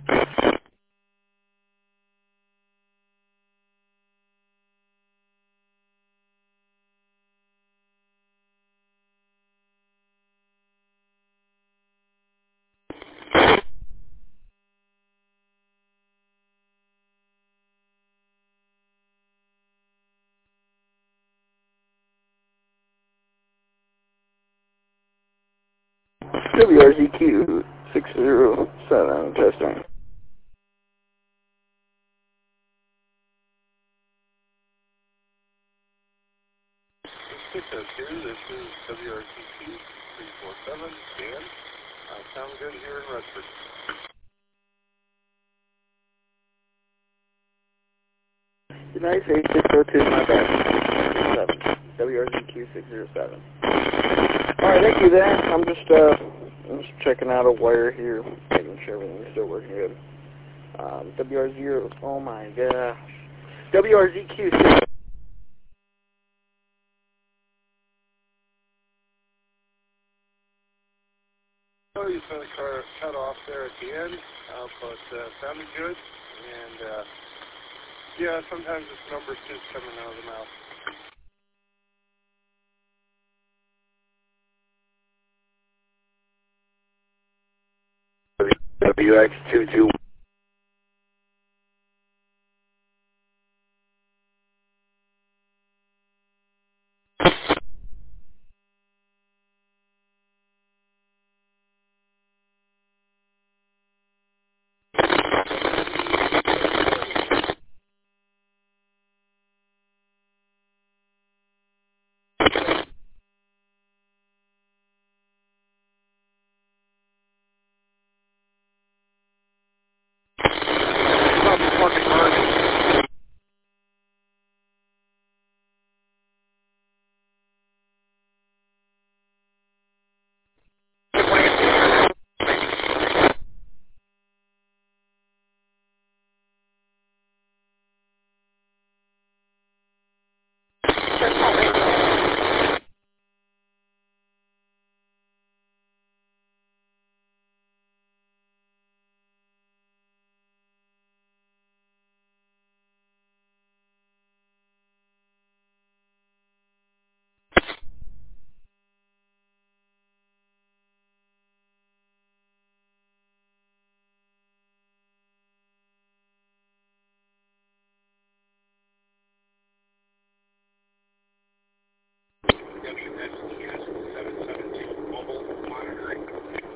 WRZQ 607 testing.
602, this is WRZQ 347, Dan. Sound good here in Redford.
United States 602, my bad. 607. WRZQ 607. Alright, thank you then. I'm just checking out a wire here, making sure everything's still working good. WR0, oh my gosh. WRZQ 6.
Oh, you saw the car cut off there at the end, but sounded good. And yeah, sometimes this number's just coming out of the mouth.
WX22.
WSTS 772 mobile monitoring.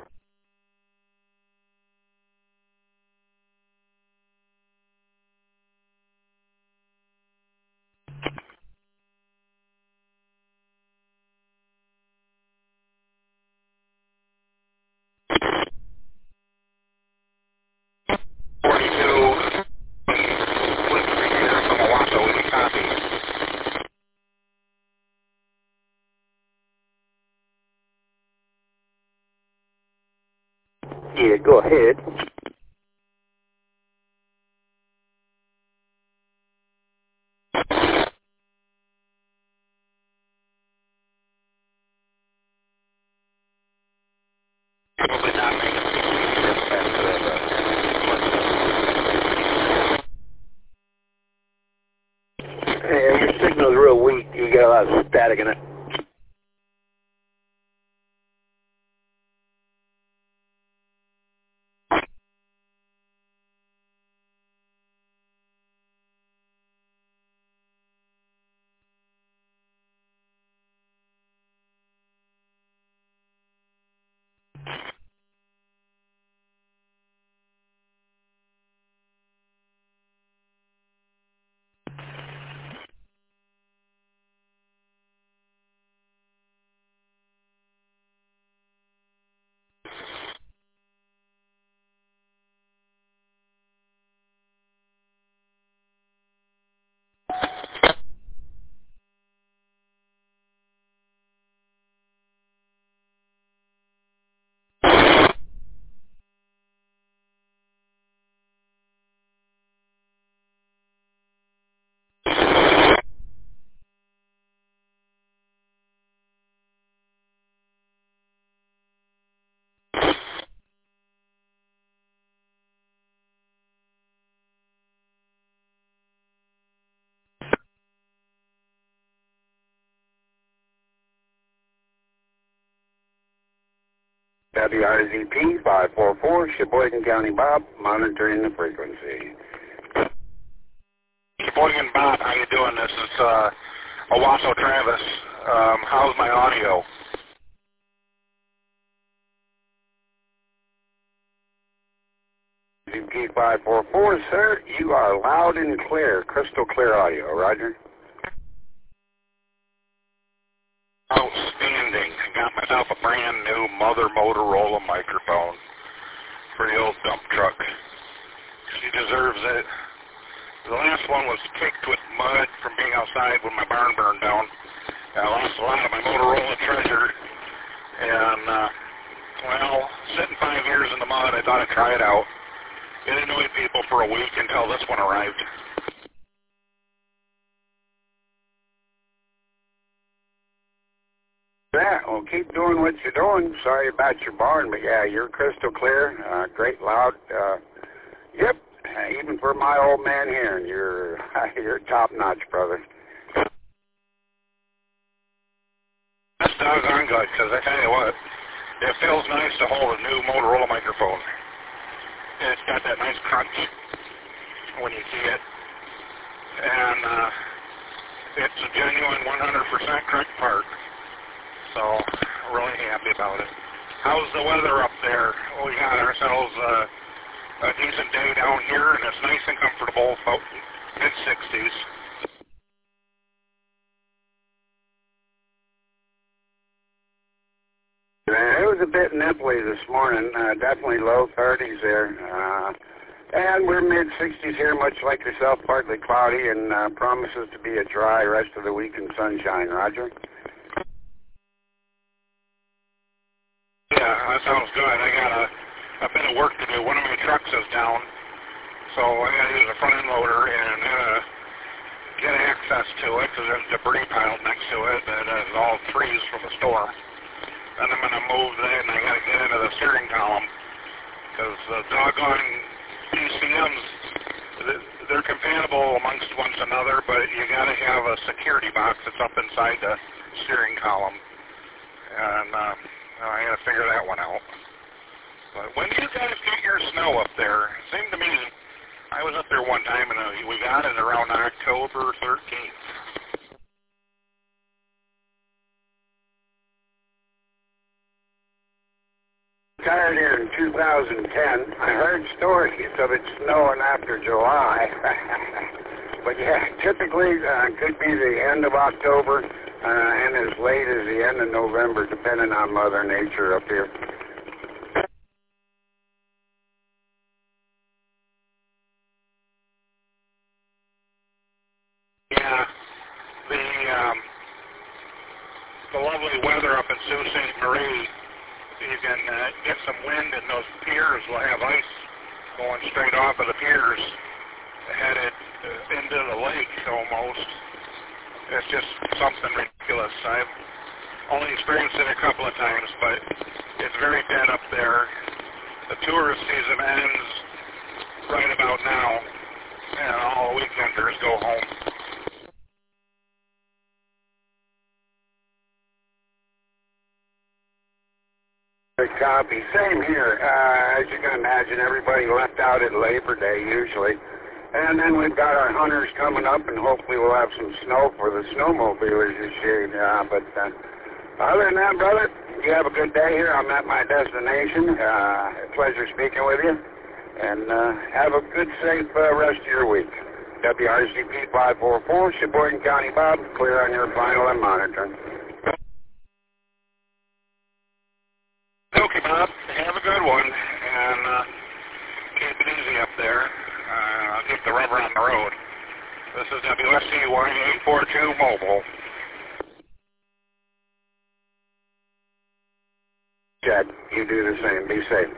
Yeah, go ahead. Hey, your signal's real weak. You got a lot of static in it.
WRZP 544, Sheboygan County Bob, monitoring the frequency.
Sheboygan Bob, how you doing? This is Owasso Travis. How's my audio?
WRZP 544, sir, you are loud and clear, crystal clear audio, roger.
Outstanding. I got myself a brand new Mother Motorola microphone for the old dump truck. She deserves it. The last one was caked with mud from being outside when my barn burned down. I lost a lot of my Motorola treasure. And, well, sitting 5 years in the mud, I thought I'd try it out. It annoyed people for a week until this one arrived.
Yeah, well, keep doing what you're doing. Sorry about your barn, but yeah, you're crystal clear, great loud. Yep, even for my old man here, you're top notch, brother.
That's doggone good, because I tell you what, it feels nice to hold a new Motorola microphone. It's got that nice crunch when you see it, and it's a genuine 100% correct part. So, really happy about it. How's the weather up there? We got ourselves a decent day down here, and it's nice and comfortable, about mid-60s.
It was a bit nipply this morning, definitely low 30s there. And we're mid-60s here, much like yourself, partly cloudy, and promises to be a dry rest of the week in sunshine, roger?
Yeah, that sounds good. I got a bit of work to do. One of my trucks is down, so I got to use a front end loader and get access to it because there's debris piled next to it that is all trees from the storm. And I'm going to move that, and I got to get into the steering column because the doggone PCMs, they're compatible amongst one another, but you got to have a security box that's up inside the steering column. And I got to figure that one out. But when do you guys get your snow up there? It seemed to me, I was up there one time and we got it around October 13th.
Retired here in 2010. I heard stories of it snowing after July. But yeah, typically could be the end of October and as late as the end of November, depending on Mother Nature up here.
Yeah, the lovely weather up in Sault Ste. Marie, you can get some wind and those piers will have ice going straight off of the piers, headed into the lake almost. It's just something ridiculous. I've only experienced it a couple of times, but it's very dead up there. The tourist season ends right about now, and all weekenders go home.
Good copy. Same here. As you can imagine, everybody left out at Labor Day usually. And then we've got our hunters coming up, and hopefully we'll have some snow for the snowmobilers this year. But other than that, brother, you have a good day here. I'm at my destination. Pleasure speaking with you. And have a good, safe rest of your week. WRZP 544, Sheboygan County Bob, clear on your final and monitoring.
Okay, Bob. Have a good one, and keep it easy up there. I'll keep the rubber on the road. This is WSC 1842 Mobile.
Chad, you do the same. Be safe.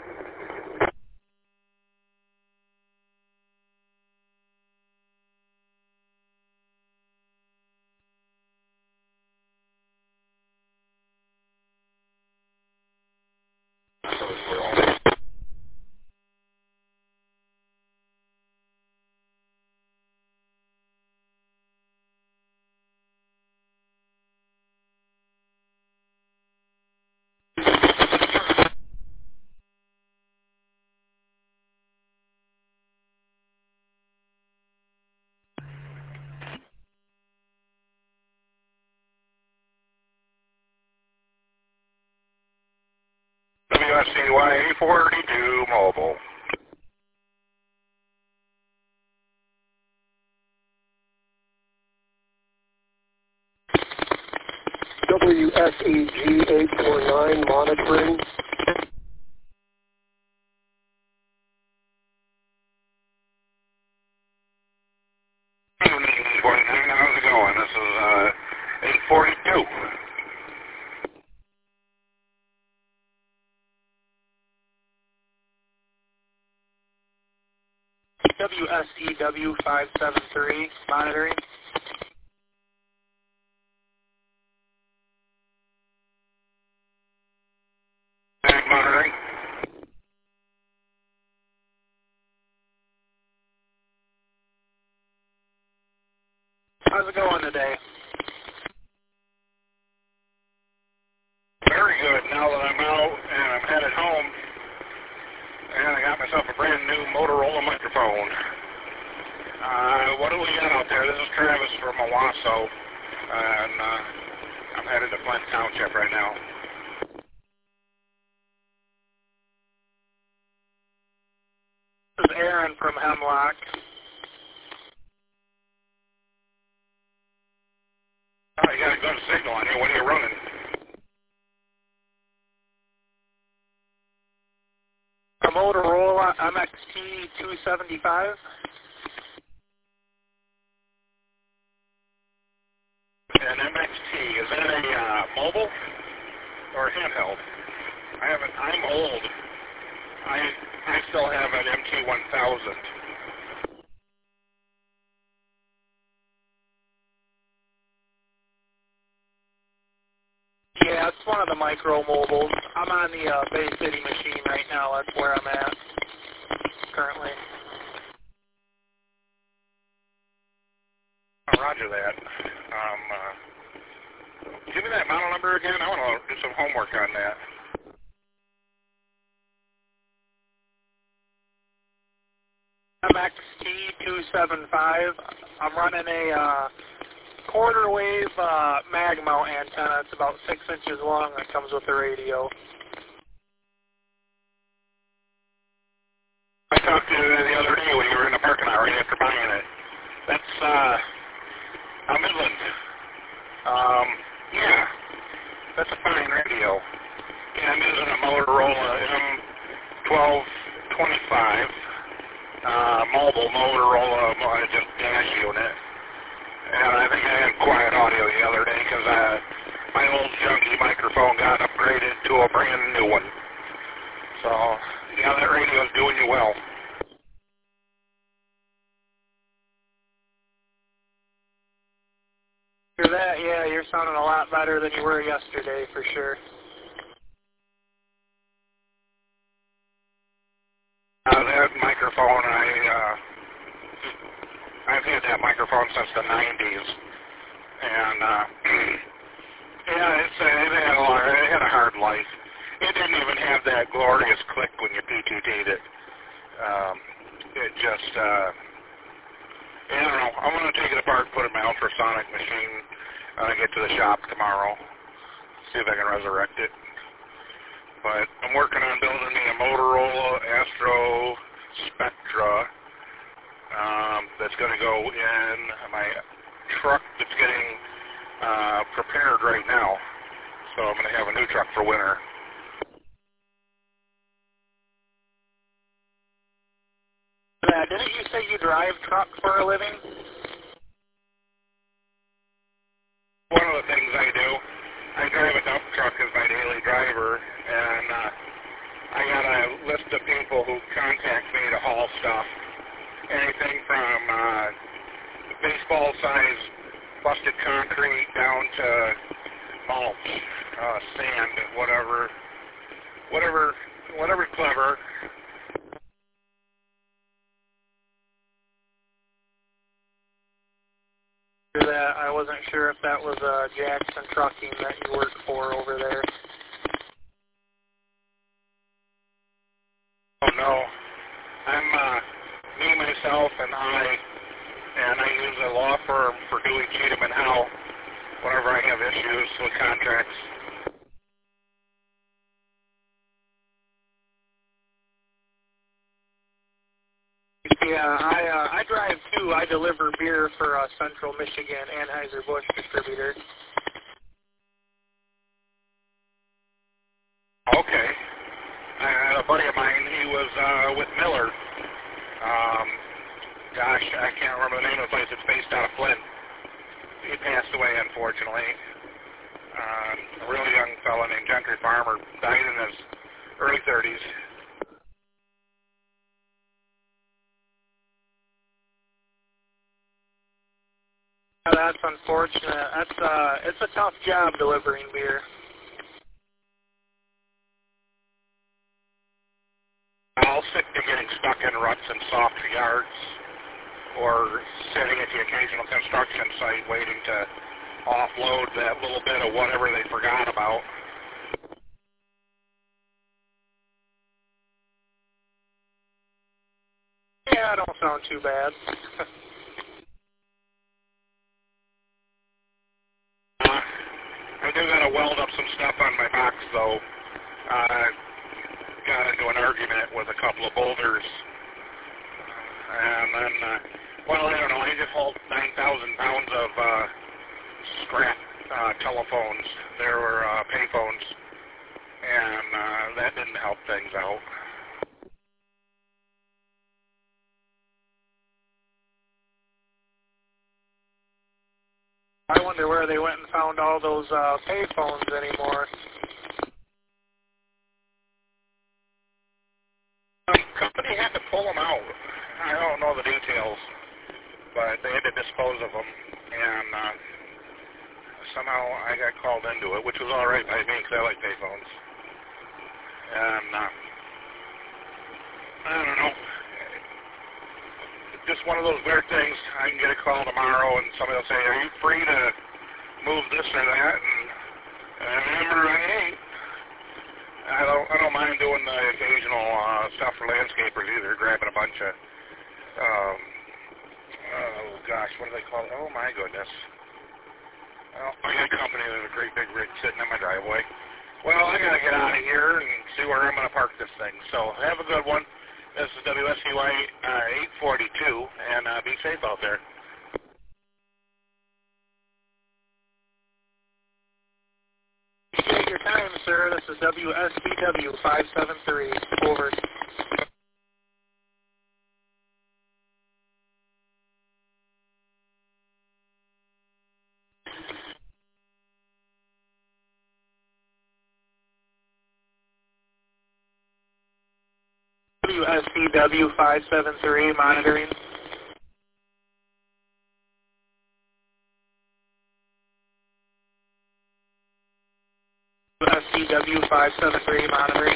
WSCY 42 Mobile.
WSEG 849 monitoring.
Evening 49, how's it going? This is 842.
WSEW 573 monitoring.
Monitoring.
How's it going today?
Very good. Now that I'm out and I'm headed home, and I got myself a brand new Motorola microphone. What do we got out there? This is Travis from Owasso, and I'm headed to Flint Township right now.
This is Aaron from Hemlock.
Oh, you got a good signal on you. What are you running?
A Motorola MXT 275.
An MXT, is that a mobile or handheld? I'm old. I still have an MT1000.
Yeah, it's one of the micro mobiles. I'm on the Bay City machine right now. That's where I'm at currently.
Roger that. Give me that model number again. I want to do some homework on that.
MXT 275. I'm running a quarter wave mag mount antenna. It's about 6 inches long. That comes with the radio.
I talked to you the other day when you were in the parking lot right after buying it. That's a Midland. Yeah, that's a fine radio. Yeah, I'm using a Motorola M1225 mobile Motorola just dash unit. And I think I had quiet audio the other day because my old junky microphone got upgraded to a brand new one. So, yeah, that radio is doing you well.
After that, yeah, you're sounding a lot better than you were yesterday, for sure.
That microphone, I've had that microphone since the 90s, and yeah, it had a hard life. It didn't even have that glorious click when you PTT'd it. It just, I don't know. I'm going to take it apart, put it in my ultrasonic machine when I get to the shop tomorrow, see if I can resurrect it. But I'm working on building me a Motorola Astro Spectra that's going to go in my truck that's getting prepared right now. So I'm going to have a new truck for winter.
Didn't you say you drive truck for a living?
One of the things I do, I drive a dump truck as my daily driver, and I got a list of people who contact me to haul stuff. Anything from baseball-size busted concrete down to mulch, sand, whatever's clever.
That I wasn't sure if that was Jackson Trucking that you work for over there.
Oh no, I'm me, myself, and I use a law firm for doing Cheatham and Howe whenever I have issues with contracts.
Yeah, I drive too. I deliver beer for Central Michigan Anheuser-Busch distributor.
Okay. I had a buddy of mine, he was with Miller. Gosh, I can't remember the name of the place. It's based out of Flint. He passed away, unfortunately. A really young fella named Gentry Farmer, died in his early 30s.
That's unfortunate. It's a tough job delivering beer.
I'll sick to getting stuck in ruts and soft yards, or sitting at the occasional construction site waiting to offload that little bit of whatever they forgot about.
Yeah, don't sound too bad.
I do gotta weld up some stuff on my box, though. Got into an argument with a couple of boulders, and then, well, I don't know, I just hauled 9,000 pounds of scrap telephones. There were payphones, and that didn't help things out.
I wonder where they went and found all those payphones anymore.
The company had to pull them out. I don't know the details, but they had to dispose of them, and somehow I got called into it, which was all right by me because I like payphones. And I don't know. Just one of those weird things. I can get a call tomorrow, and somebody will say, "Are you free to move this or that?" And I remember I ain't. I don't mind doing the occasional stuff for landscapers either, grabbing a bunch of, oh gosh, what do they call it? Oh my goodness. Well, I got a company with a great big rig sitting in my driveway. Well, I gotta get out of here and see where I'm gonna park this thing. So have a good one. This is WSCY 842, and be safe out there.
Take your time, sir. This is WSBW 573. Over. WSBW 573 monitoring. WSBW 573 monitoring.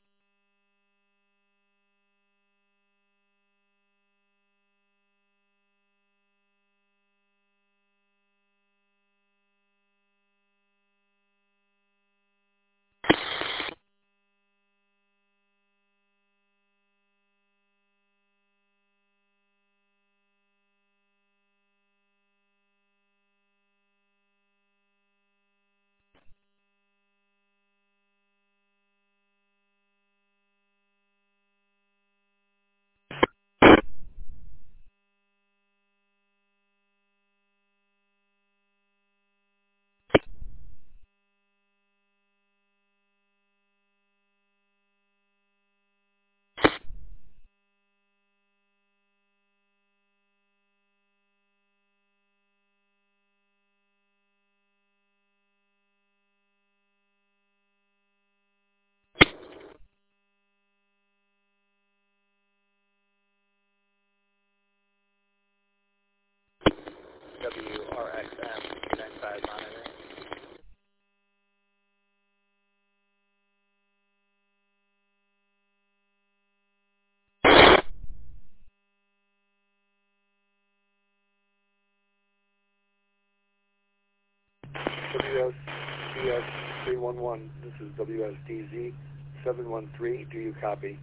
WRXM 295 monitoring.
WSDS 311, this is WSDZ 713, do you copy?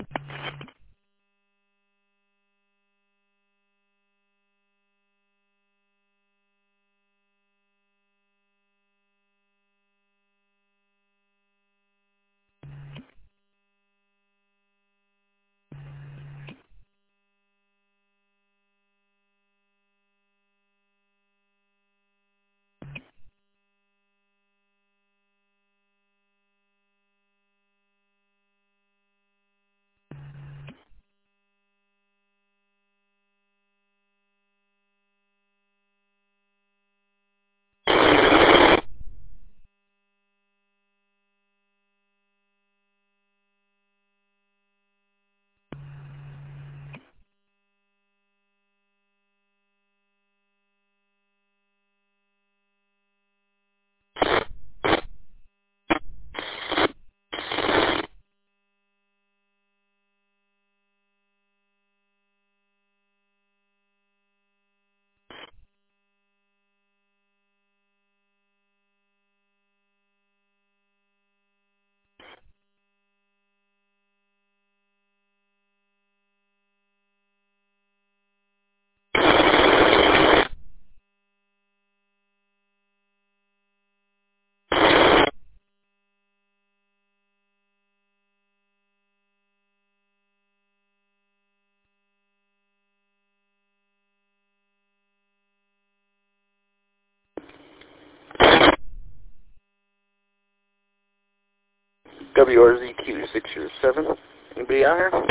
WRZQ607. Anybody out here?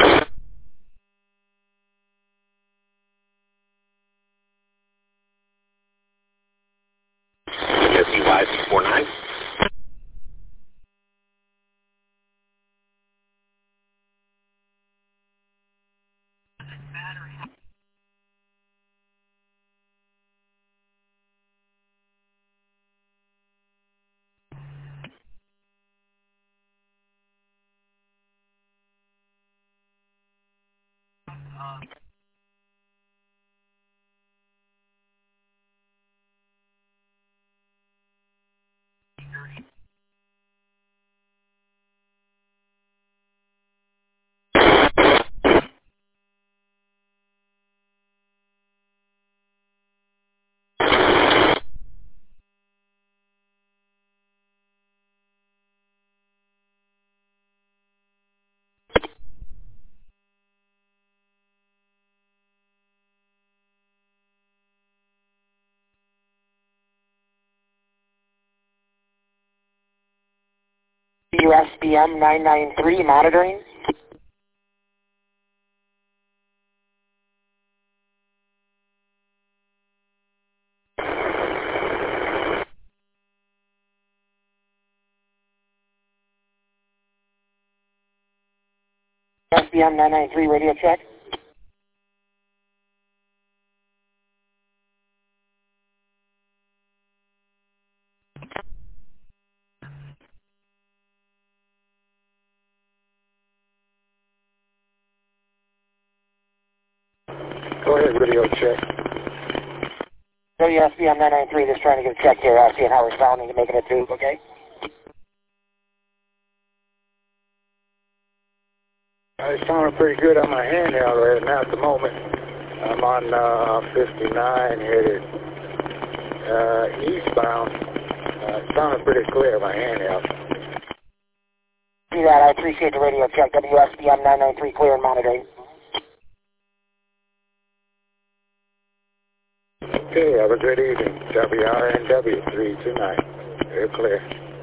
WSDY649.
USBM 993 monitoring. USBM 993 radio check.
Go ahead, radio check.
WSBM 993, just trying to get a check here, seeing how we're sounding and making it through, okay?
It's sounding pretty good on my handheld right now at the moment. I'm on 59 headed eastbound. It's sounding pretty clear on my handheld.
See that, I appreciate the radio check. WSBM 993 clear and monitoring.
Okay, have a good evening. WRNW 329. You're clear.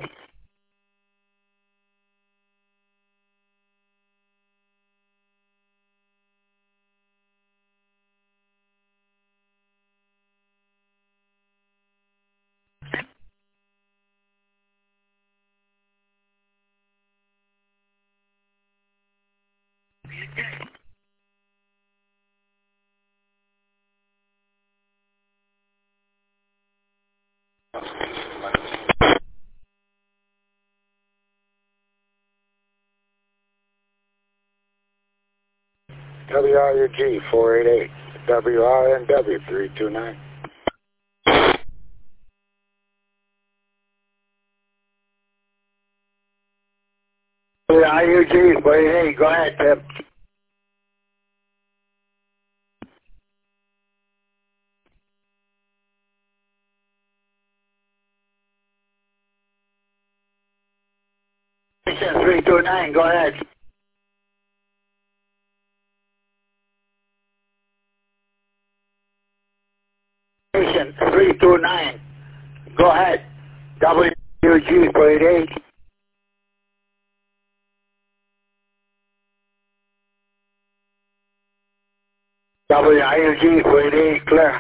WRUG 488, WRNW 329.
WRUG 488, go ahead, Tim. Station 329, go ahead. Station 329, go ahead. WG 488. WIUG 488, clear.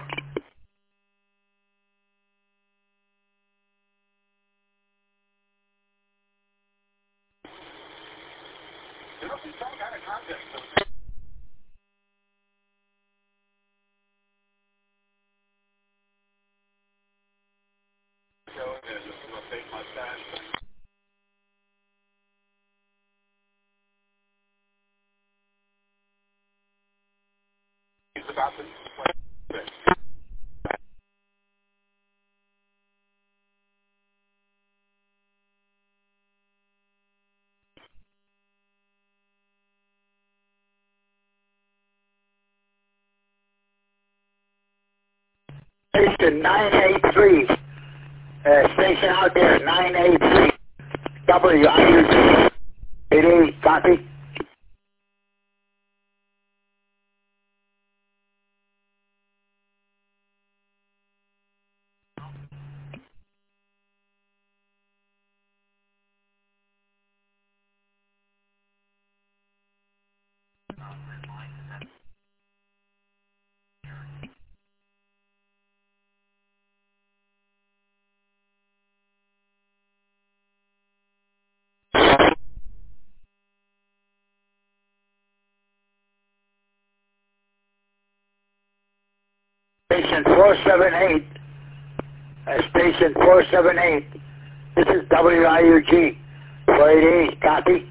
Station 983, station out there, 983, WIUG 88, copy. Station 478, station 478, this is WIUG 488, copy.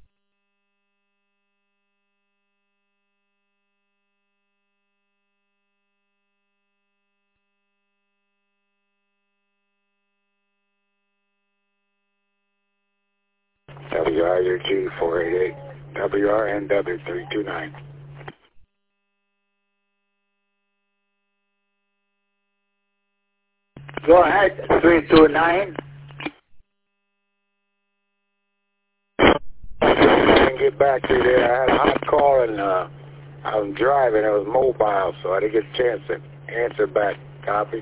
WIUG 488, WRNW 329.
Go ahead, 329.
I didn't get back to you there. I had a hot call and I was driving. It was mobile, so I didn't get a chance to answer back. Copy.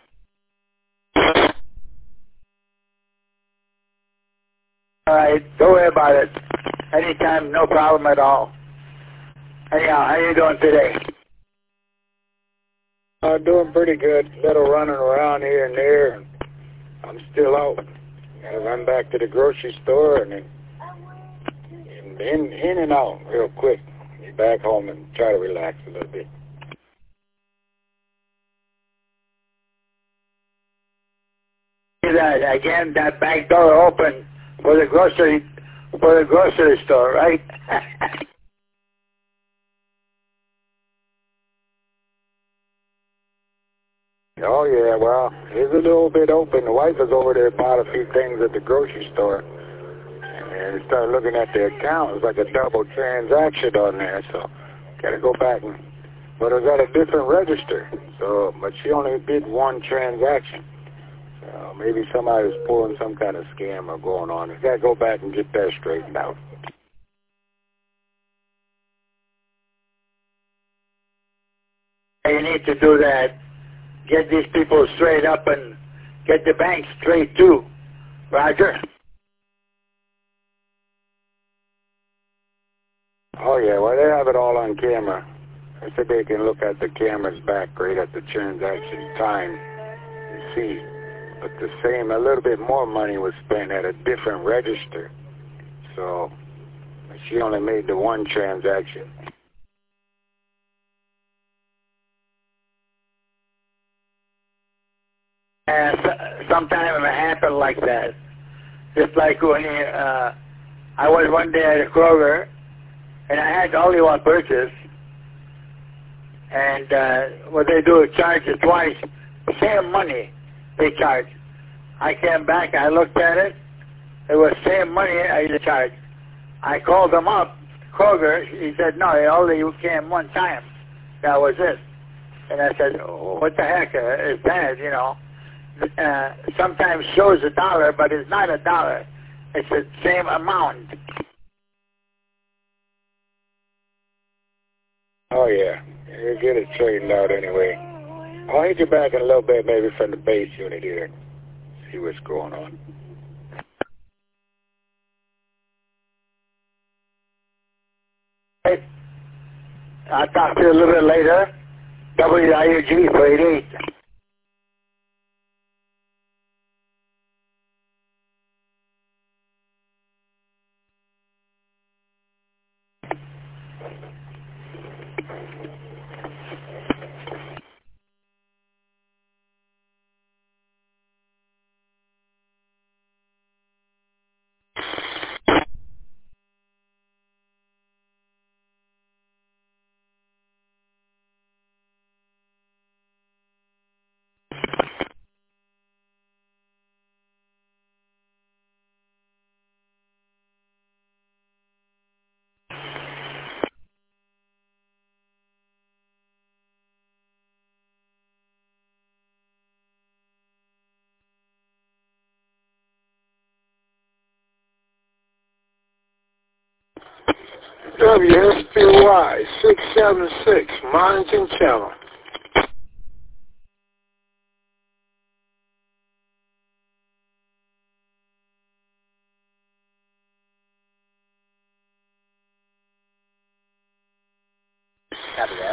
All right, don't worry about it. Anytime, no problem at all. Anyhow, how you doing today?
I'm doing pretty good. Little running around here and there. I'm still out. I run back to the grocery store and then in and out real quick. Get back home and try to relax a little bit.
See that again? That back door open for the grocery store, right?
Oh, yeah, well, it's a little bit open. The wife is over there, bought a few things at the grocery store, and started looking at the account. It was like a double transaction on there, so got to go back. But it was at a different register, so but she only did one transaction. So maybe somebody was pulling some kind of scam or going on. Got to go back and get that straightened out.
You need to do that. Get these people straight up and get the bank straight too. Roger?
Oh, yeah, well, they have it all on camera. I said they can look at the cameras back right at the transaction time and see. But the same, a little bit more money was spent at a different register. So she only made the one transaction.
And sometimes it happened like that. Just like when I was one day at a Kroger, and I had only one purchase, and what they do is charge it twice, same money they charge. I came back, I looked at it, it was same money I charged. I called them up, Kroger, he said, no, it only came one time. That was it. And I said, oh, what the heck, it's bad, you know. Sometimes shows $1, but it's not $1. It's the same amount.
Oh, yeah. You'll get it straightened out anyway. I'll hit you back in a little bit, maybe from the base unit here. See what's going on.
I'll talk to you a little bit later. WIUG 488.
WSPY 676, Monitoring Channel.
Copy that.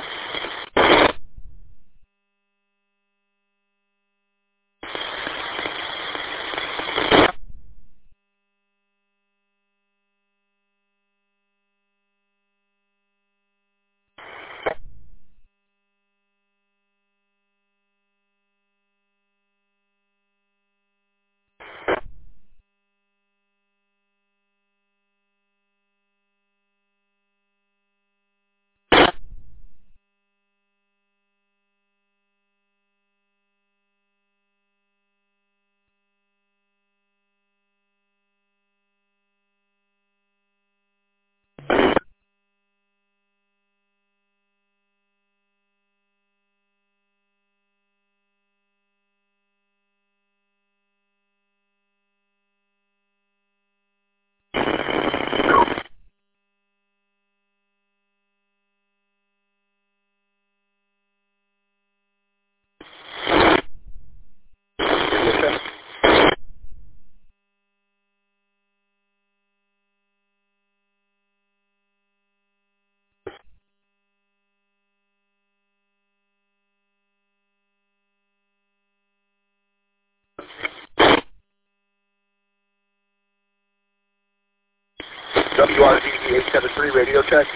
WRZG 873, radio check.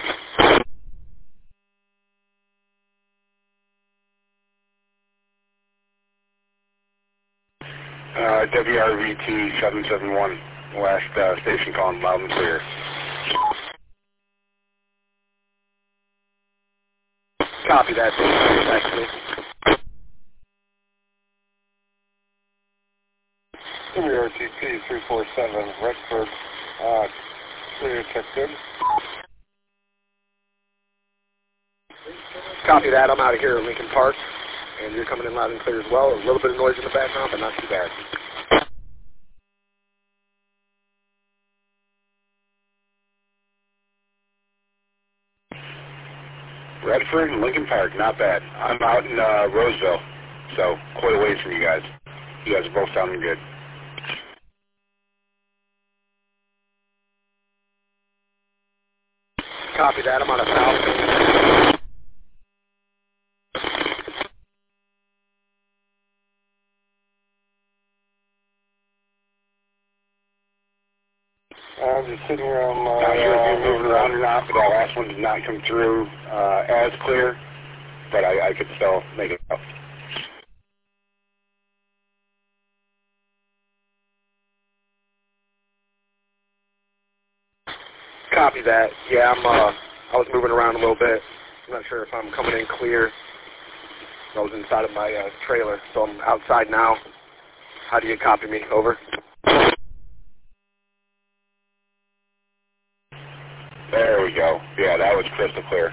WRVT 771, last station calling loud and clear.
Copy that. Actually.
WRTP 347, Rexford, clear, check good.
Copy that. I'm out of here at Lincoln Park, and you're coming in loud and clear as well. A little bit of noise in the background, but not too bad.
Redford and Lincoln Park, not bad. I'm out in Roseville, so quite a ways from you guys. You guys are both sounding good.
Copy that. I'm on a south.
I'm just sitting here on my... you're moving around or not, but that last one did not come through as clear, but I could still make it up.
Copy that. Yeah, I was moving around a little bit. I'm not sure if I'm coming in clear. I was inside of my trailer, so I'm outside now. How do you copy me? Over.
There we go. Yeah, that was crystal clear.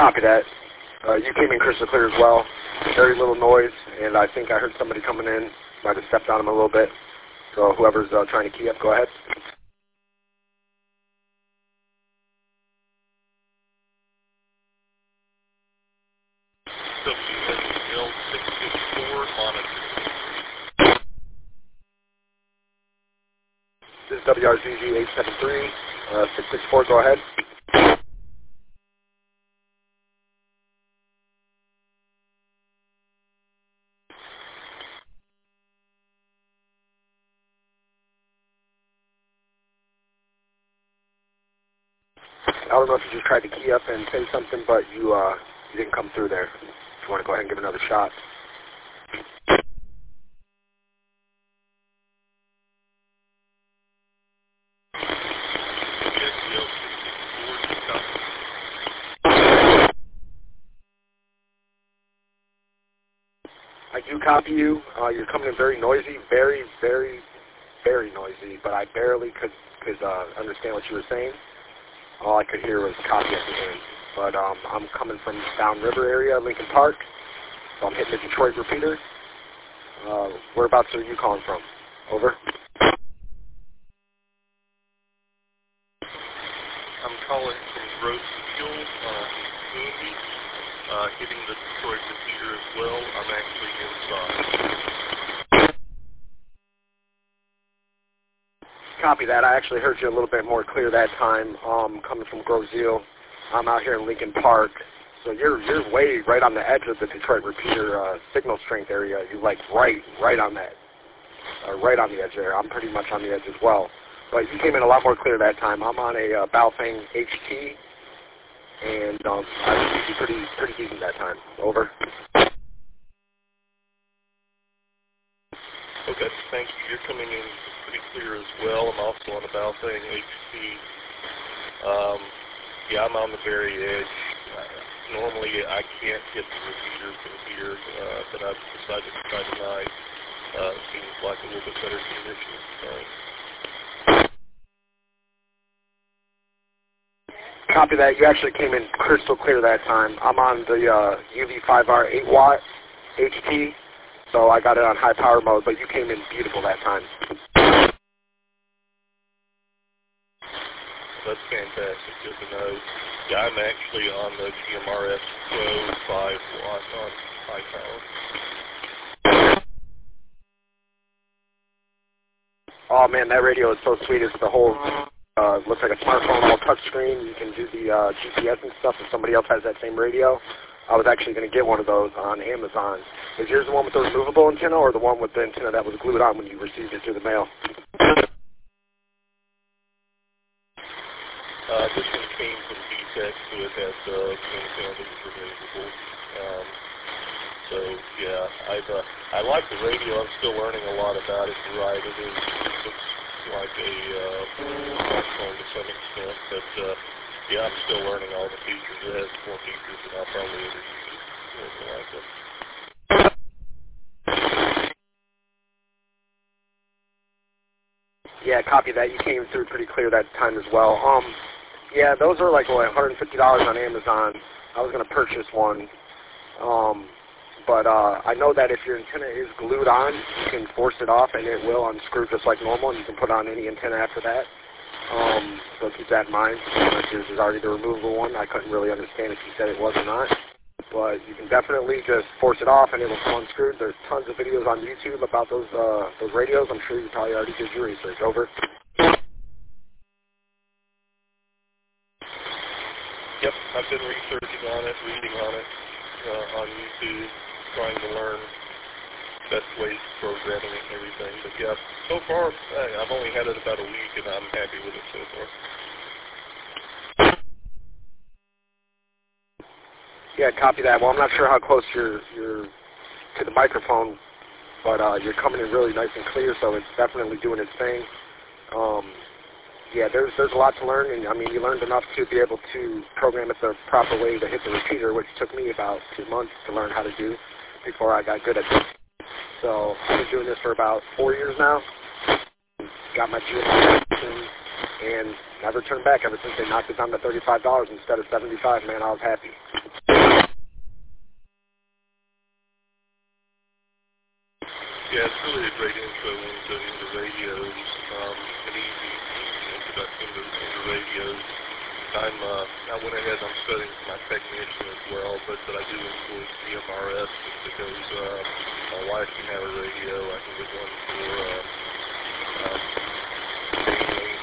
Copy that. You came in crystal clear as well. Very little noise, and I think I heard somebody coming in. Might have stepped on him a little bit. So whoever's trying to key up, go ahead.
WSL664 monitor.
This is WRZG873, 664, go ahead. I don't know if you just tried to key up and say something, but you didn't come through there. If you want to go ahead and give another shot. I do copy you. You're coming in very noisy, very, very, very noisy, but I barely could understand what you were saying. All I could hear was copy at the end. But I'm coming from downriver area, Lincoln Park, so I'm hitting the Detroit repeater. Whereabouts are you calling from? Over.
I'm calling from Roseville, Missouri, hitting the Detroit repeater as well. I'm actually inside.
Copy that. I actually heard you a little bit more clear that time, coming from Groseville. I'm out here in Lincoln Park, so you're way right on the edge of the Detroit repeater signal strength area. You're like right on that, right on the edge there. I'm pretty much on the edge as well, but you came in a lot more clear that time. I'm on a Baofeng HT, and I was pretty decent that time. Over.
Okay, thank you. You're coming in pretty clear as well. I'm also on the Baofeng HT. Yeah, I'm on the very edge. Normally I can't hit the repeater from here, but I've decided to try tonight. Seems like a little bit better conditions.
Copy that. You actually came in crystal clear that time. I'm on the UV5R 8 watt HT, so I got it on high power mode, but you came in beautiful that time.
That's fantastic. Good to know. Yeah, I'm actually on the GMRS Pro 5 watt on high power.
Oh man, that radio is so sweet. It's the whole, looks like a smartphone, all touchscreen. You can do the GPS and stuff if somebody else has that same radio. I was actually going to get one of those on Amazon. Is yours the one with the removable antenna or the one with the antenna that was glued on when you received it through the mail?
This one came from VTech, so it has the antenna that was removable. So yeah, I like the radio. I'm still learning a lot about it. You're right, it looks like a smartphone to some extent, but yeah, I'm still learning all the features. It has more features than I'll probably ever use it. Something like that.
Yeah, copy that. You came through pretty clear that time as well. Yeah, those are like $150 on Amazon. I was going to purchase one, but I know that if your antenna is glued on, you can force it off and it will unscrew just like normal, and you can put on any antenna after that. So keep that in mind. Yours is already the removable one. I couldn't really understand if you said it was or not. But you can definitely just force it off and it will come unscrewed. There's tons of videos on YouTube about those radios. I'm sure you probably already did your research. Over.
Yep, I've been researching on it, reading on it on YouTube, trying to learn best ways of programming it and everything. But yeah, so far, I've only had it about a week and I'm happy with it so far.
Yeah, copy that. Well, I'm not sure how close you're to the microphone, but you're coming in really nice and clear, so it's definitely doing its thing. Yeah, there's a lot to learn, and I mean, you learned enough to be able to program it the proper way to hit the repeater, which took me about 2 months to learn how to do before I got good at this. So I've been doing this for about 4 years now. Got my GSM and never turned back ever since they knocked it down to $35 instead of $75. Man, I was happy.
Yeah, it's really a great intro into radios, an easy introduction into radios. I went ahead and I'm studying for my technician as well, but I do enjoy GMRS just because my wife can have a radio. I can get one for family,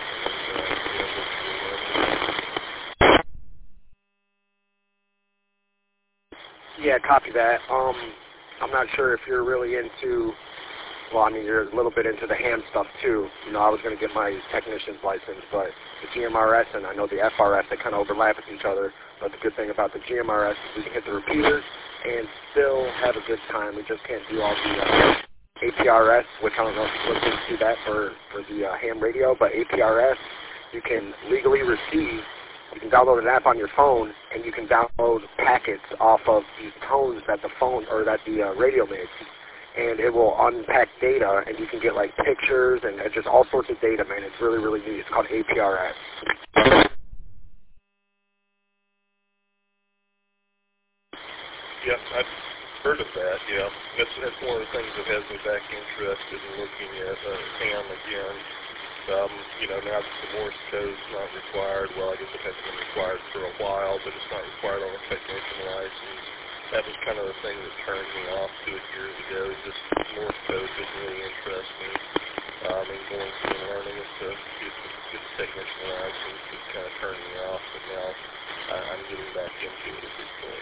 Yeah, copy that. I'm not sure if you're really into, well, I mean, you're a little bit into the ham stuff too. You know, I was going to get my technician's license, but the GMRS and I know the FRS, they kind of overlap with each other. But the good thing about the GMRS is we can hit the repeaters and still have a good time. We just can't do all the APRS, which I don't know if you looked into that for the ham radio, but APRS, you can legally receive. You can download an app on your phone, and you can download packets off of these tones that the phone or that the radio makes, and it will unpack data, and you can get like pictures and just all sorts of data, man. It's really, really neat. It's called APRS.
Yeah, I've heard of that. Yeah, that's one of the things that has me back interested in looking at ham again. You know, now that the Morse code's not required, well, I guess it hasn't been required for a while, but it's not required on a technician license. That was kind of the thing that turned me off to it years ago. Just Morse code didn't really interest me. And going through and learning it to get the technician license just kind of turned me off, but now I'm getting back into it at this point.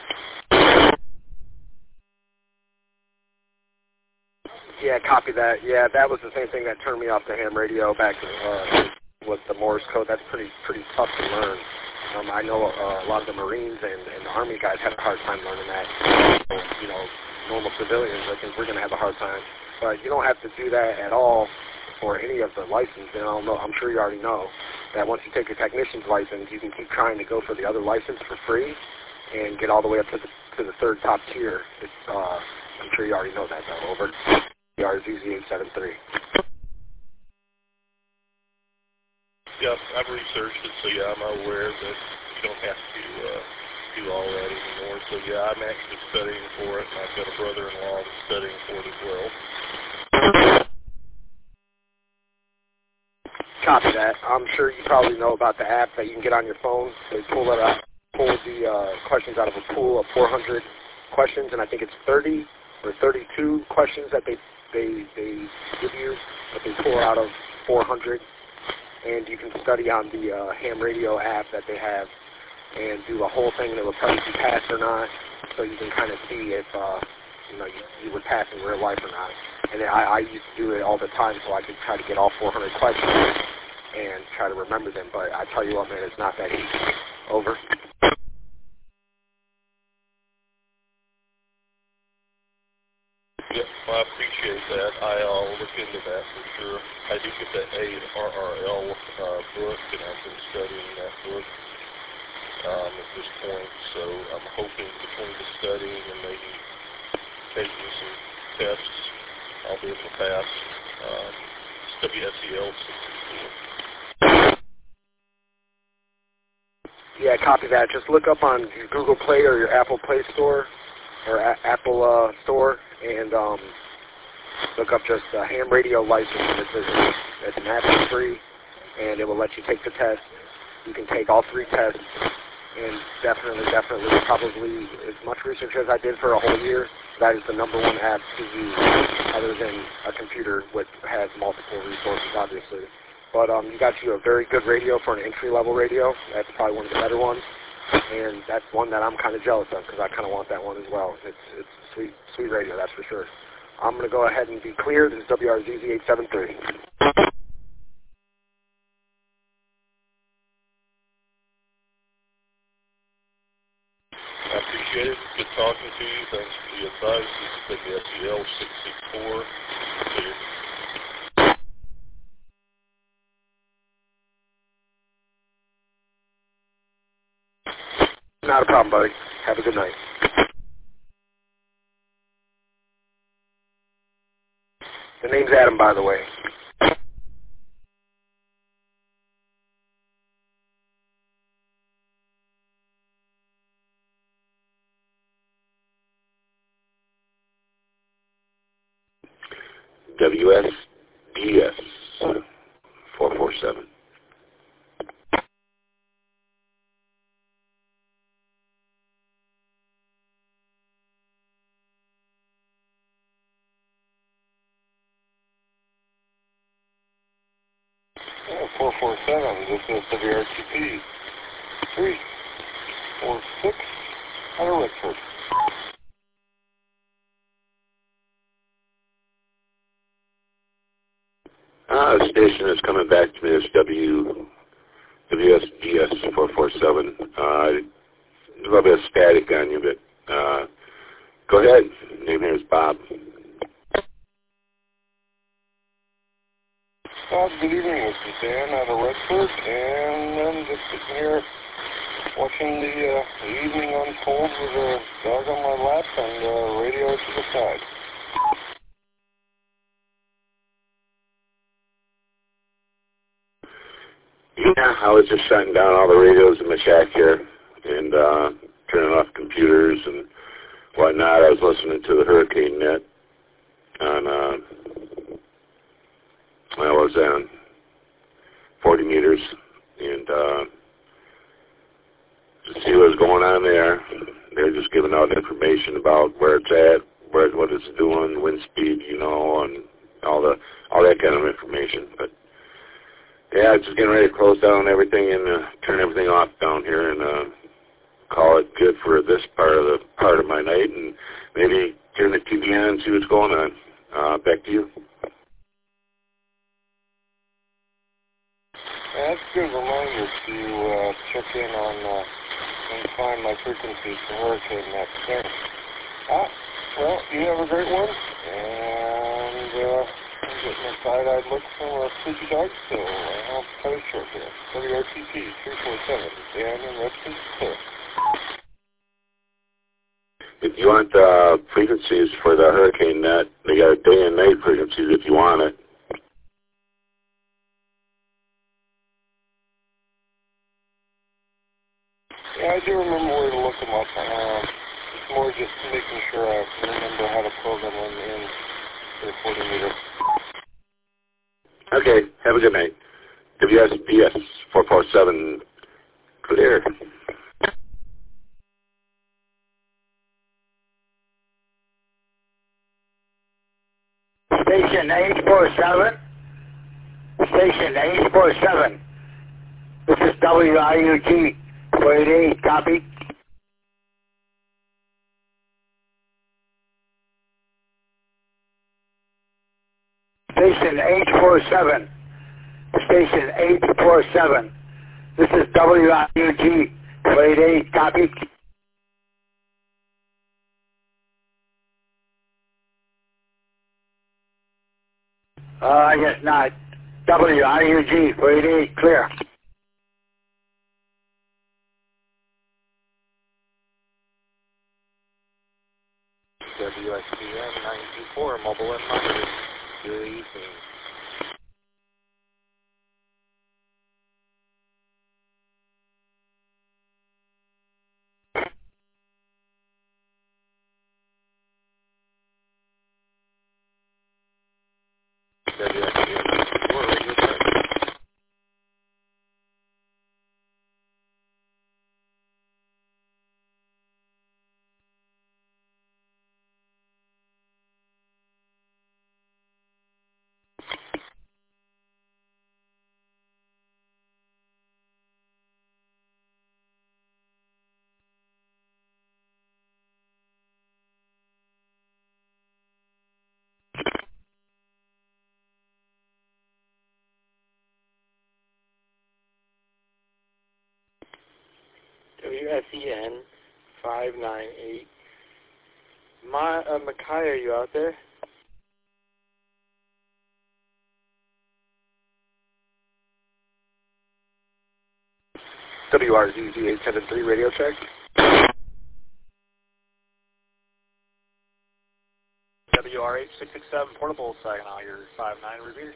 Yeah, copy that. Yeah, that was the same thing that turned me off the ham radio back with the Morse code. That's pretty tough to learn. I know a lot of the Marines and the Army guys had a hard time learning that. So, you know, normal civilians, I think we're going to have a hard time. But you don't have to do that at all for any of the license. And I'm sure you already know that once you take your technician's license, you can keep trying to go for the other license for free and get all the way up to the third top tier. I'm sure you already know that, though. Over. RZZ873.
Yep, I've researched it, so yeah, I'm aware that you don't have to do all that anymore. So yeah, I'm actually studying for it, and I've got a brother-in-law that's studying for it as well.
Copy that. I'm sure you probably know about the app that you can get on your phone. They pull the questions out of a pool of 400 questions, and I think it's 30 or 32 questions that they give you, but they pull out of 400, and you can study on the ham radio app that they have and do the whole thing, and it will tell you if you pass or not, so you can kind of see if you would pass in real life or not. And I used to do it all the time, so I could try to get all 400 questions and try to remember them, but I tell you what, man, it's not that easy. Over.
Yep, well, I appreciate that. I'll look into that for sure. I do get the ARRL book, and I've been studying that book at this point, so I'm hoping between the studying and maybe taking some tests, I'll be able to pass WSEL 64.
Yeah, copy that. Just look up on your Google Play or your Apple Play Store or Apple Store and look up just ham radio license. It's an app free, and it will let you take the test. You can take all 3 tests, and definitely, probably as much research as I did for a whole year, that is the #1 app to use, other than a computer which has multiple resources, obviously. But you got you a very good radio for an entry-level radio. That's probably one of the better ones. And that's one that I'm kind of jealous of because I kind of want that one as well. It's sweet radio, that's for sure. I'm going to go ahead and be clear. This is WRZZ873.
I appreciate it. Good talking to you. Thanks for the advice. This is WSEL 664.
Not a problem, buddy. Have a good night. The name's Adam, by the way.
WSBS 447.
Yeah, 447, this is WRTP 346 out of Redford.
The station is coming back to me as WSBS 447. A little bit of static on you, but go ahead. Name here is Bob.
Good evening, this is Dan out of Redford, and I'm just sitting here watching the evening unfold with a dog on my lap and radio to the side.
Yeah, I was just shutting down all the radios in my shack here and turning off computers and whatnot. I was listening to the Hurricane Net on, I was on 40 meters and to see what was going on there. They're just giving out information about where it's at, what it's doing, wind speed, you know, and all that kind of information. But yeah, just getting ready to close down everything and turn everything off down here and call it good for this part of my night, and maybe turn the TV on and see what's going on. Back to you.
That's a good reminder to check in on and find my frequencies for Hurricane Net. Well, you have a great one, and I'm getting a side-eyed look from a sleepy dog, so I'll cut it short here. WRTP 347, Dan and Redford, clear.
If you want the frequencies for the Hurricane Net, they got day and night frequencies if you want it.
Yeah, I do remember where to look them up. It's more just making sure I remember how to program them in for the 40 meter.
Okay, have a good night. WSBS 447, clear.
Station 847. Station 847. This is WIUG 488, copy. Station 847. Station 847. This is WIUG 488, copy. I guess not. WIUG 488, clear.
WSBN 924, mobile and monitoring. Good evening. WSBN 94, radio check.
WSEN 598. Makai, are you out there?
WRZZ 873, radio check.
WR8667, portable, Saginaw, your 59 repeater.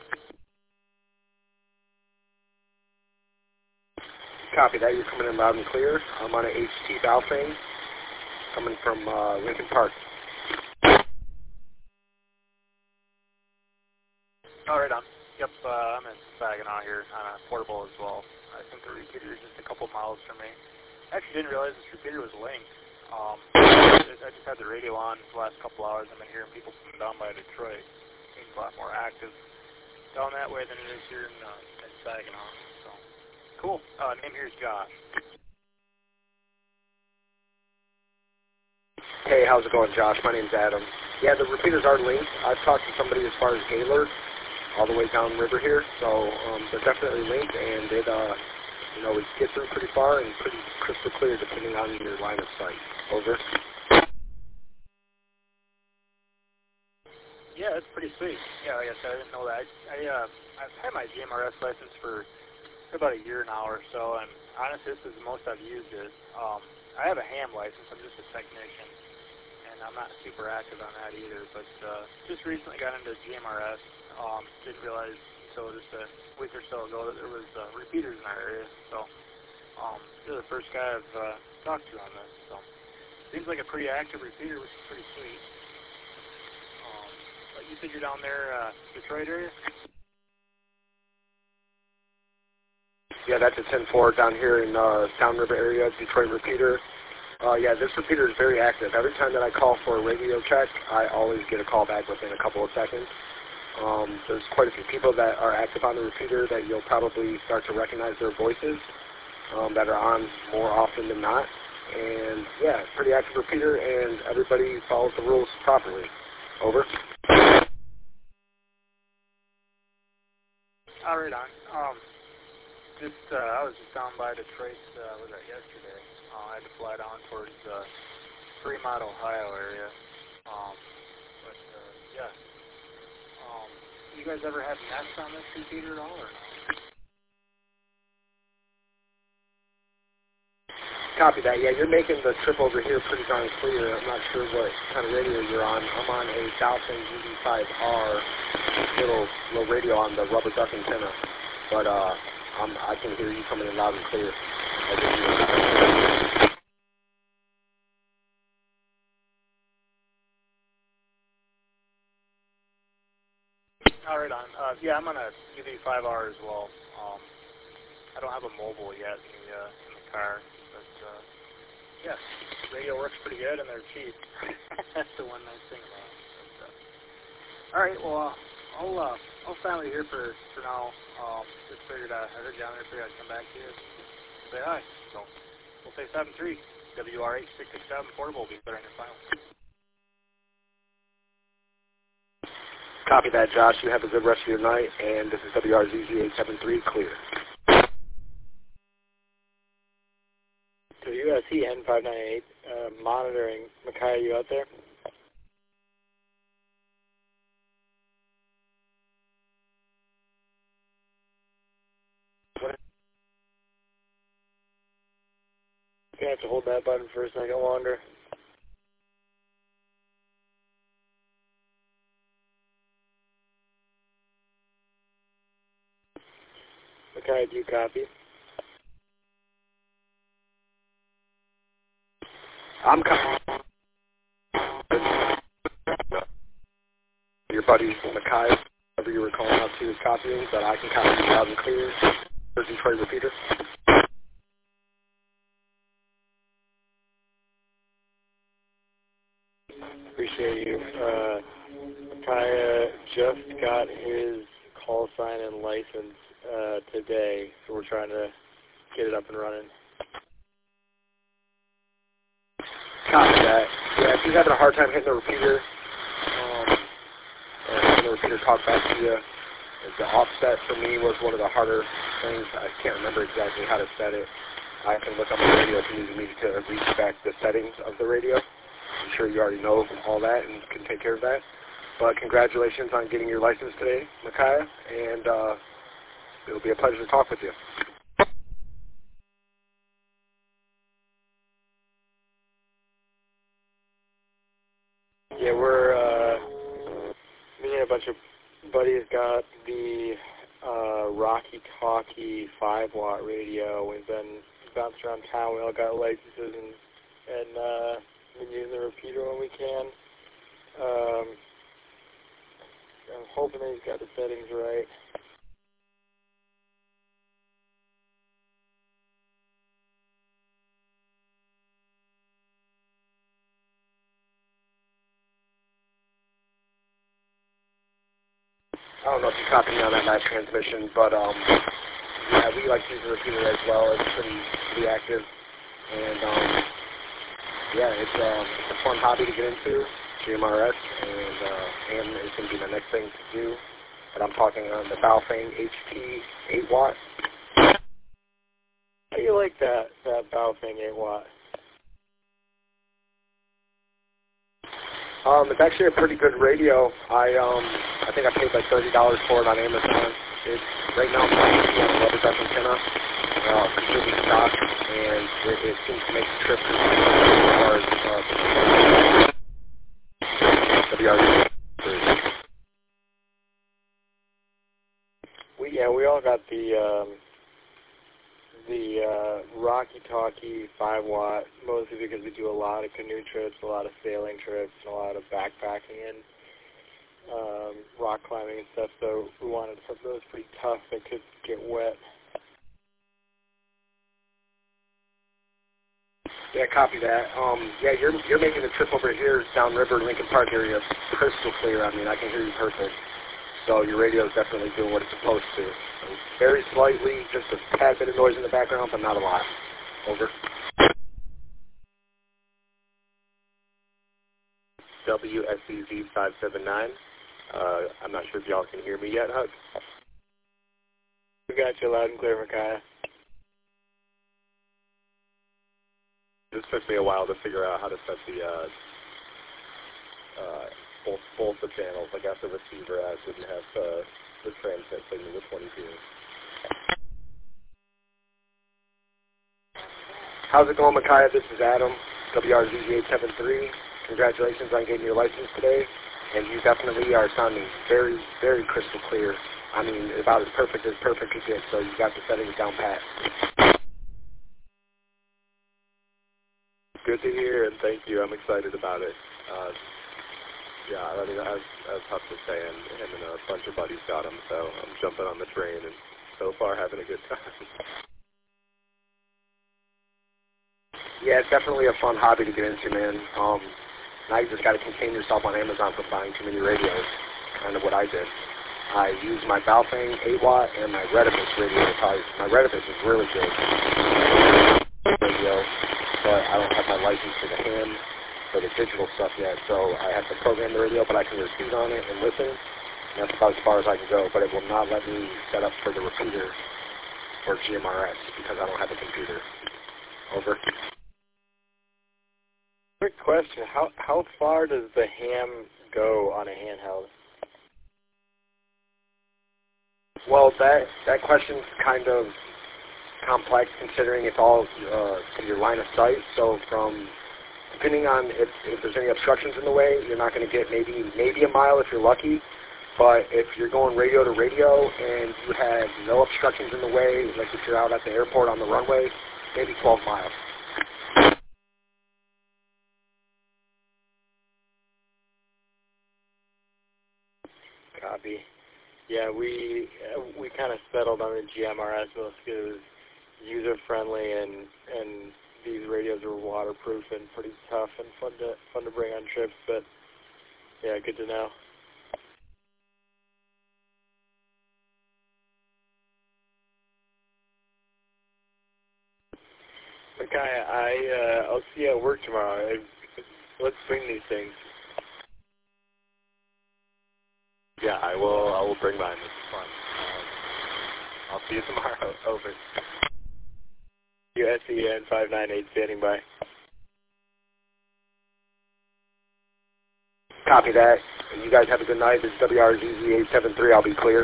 Copy that. You're coming in loud and clear. I'm on an HT Balfane, coming from Lincoln Park.
Oh, right on. Yep, I'm in Saginaw here on a portable as well. I think the repeater is just a couple miles from me. I actually didn't realize this repeater was linked. I just had the radio on the last couple hours. I've been hearing people from down by Detroit. Seems a lot more active down that way than it is here in Saginaw. So cool. Name here is Josh.
Hey, how's it going, Josh? My name's Adam. Yeah, the repeaters are linked. I've talked to somebody as far as Gaylord, all the way down river here, so they're definitely linked, and it, we get through pretty far and pretty crystal clear depending on your line of sight. Over.
Yeah, that's pretty sweet. Yeah, like I said, I didn't know that. I've had my GMRS license for about a year now or so, and honestly, this is the most I've used it. I have a ham license. I'm just a technician, and I'm not super active on that either, but just recently got into GMRS. Didn't realize until just a week or so ago that there was repeaters in our area, so you're the first guy I've talked to on this, so seems like a pretty active repeater, which is pretty sweet. But you said you're down there, Detroit area?
Yeah, that's a 10-4 down here in Downriver area, Detroit repeater. Yeah, this repeater is very active. Every time that I call for a radio check, I always get a call back within a couple of seconds. There's quite a few people that are active on the repeater that you'll probably start to recognize their voices that are on more often than not. And, yeah, pretty active repeater, and everybody follows the rules properly. Over.
All right, on. I was just down by Detroit, was that yesterday? I had to fly down towards Fremont, Ohio area. Yeah. You guys ever have nests on this repeater at all, or not?
Copy that. Yeah, you're making the trip over here pretty darn clear. I'm not sure what kind of radio you're on. I'm on a Dowson UV5R little radio on the rubber duck antenna, but I can hear you coming in loud and clear.
All right, on. Yeah, I'm on a UV5R as well. I don't have a mobile yet in the car, but yeah, radio works pretty good and they're cheap. That's the one nice thing about it. But, all right, well, I'll silent you here for now. Just figured I heard you down there, figured I'd come back to you and say hi. So we'll say 7-3 WR8667 portable will be better in your final.
Copy that, Josh. You have a good rest of your night, and this is WRZZ873 clear.
WSE N598, monitoring. Micaiah, you out there? You're going to have to hold that button for a second longer. Micaiah, do you copy?
I'm copying. Your buddy Micaiah, whoever you were calling out to, is copying, but I can copy you loud and clear. Detroit repeater.
Appreciate you. Micaiah just got his call sign and license today, so we're trying to get it up and running.
Copy that. Yeah, if you're having a hard time hitting the repeater, or having the repeater talk back to you, the offset for me was one of the harder things. I can't remember exactly how to set it. I can look on the radio if you need me to reach back the settings of the radio. I'm sure you already know all that and can take care of that. But congratulations on getting your license today, Micaiah, and it'll be a pleasure to talk with you.
Yeah, we're, me and a bunch of buddies got the Rocky Talkie 5-watt radio. We've been bounced around town. We all got licenses and been using the repeater when we can. I'm hoping that he's got the settings right.
I don't know if you copied me on that last transmission, but yeah, we like to use the repeater as well. It's pretty active, and yeah, it's a fun hobby to get into, GMRS, and it's going to be my next thing to do. But I'm talking on the Baofeng HT 8-watt.
How do you like that Baofeng 8-watt?
It's actually a pretty good radio. I think I paid like $30 for it on Amazon. It's right now playing on a rubber duck antenna, completely stock, and it seems to make the trip as far as WRZ.
We all got the Rocky Talkie 5-watt, mostly because we do a lot of canoe trips, a lot of sailing trips, and a lot of backpacking and rock climbing and stuff, so we wanted something that was pretty tough that could get wet.
Yeah, copy that. Yeah, you're making the trip over here downriver Lincoln Park area crystal clear. I mean, I can hear you perfect. So your radio is definitely doing what it's supposed to. Very slightly, just a tad bit of noise in the background, but not a lot. Over.
WSEZ 579. I'm not sure if y'all can hear me yet, Hug.
We got you loud and clear, Micaiah.
This took me a while to figure out how to set the both the channels. I got the receiver as didn't have the transmit signal with 22.
How's it going, Micaiah? This is Adam, WRZ873. Congratulations on getting your license today, and you definitely are sounding very, very crystal clear. I mean, about as perfect could get, so you got the settings down pat.
Good to hear, and thank you. I'm excited about it. Yeah, I mean, as Huck was saying, him and a bunch of buddies got him, so I'm jumping on the train and so far having a good time.
Yeah, it's definitely a fun hobby to get into, man. Now you just got to contain yourself on Amazon from buying too many radios, kind of what I did. I use my Baofeng 8-watt and my Redifus radio. My Redifus is really good radio, but I don't have my license for the ham, for the digital stuff yet, so I have to program the radio, but I can repeat on it and listen, and that's about as far as I can go, but it will not let me set up for the repeater for GMRS because I don't have a computer. Over.
Quick question, how far does the ham go on a handheld?
Well, that question's kind of complex considering it's all in your line of sight, so depending on if there's any obstructions in the way, you're not going to get maybe a mile if you're lucky. But if you're going radio to radio and you have no obstructions in the way, like if you're out at the airport on the runway, maybe 12 miles.
Copy. Yeah, we kind of settled on the GMRS because it was user-friendly and these radios are waterproof and pretty tough and fun to bring on trips, but yeah, good to know. Micaiah, I'll see you at work tomorrow. Let's bring these things.
Yeah, I will bring mine. This is fun. I'll see you tomorrow. Over.
USEN 598 standing by.
Copy that. You guys have a good night. This is WRZZ873. I'll be clear.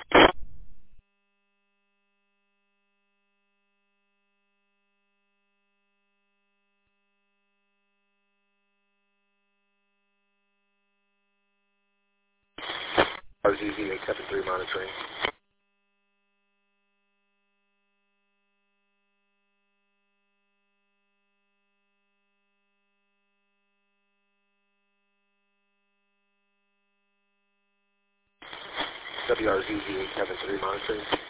RZZ873 monitoring. WRZZ 873 monitoring.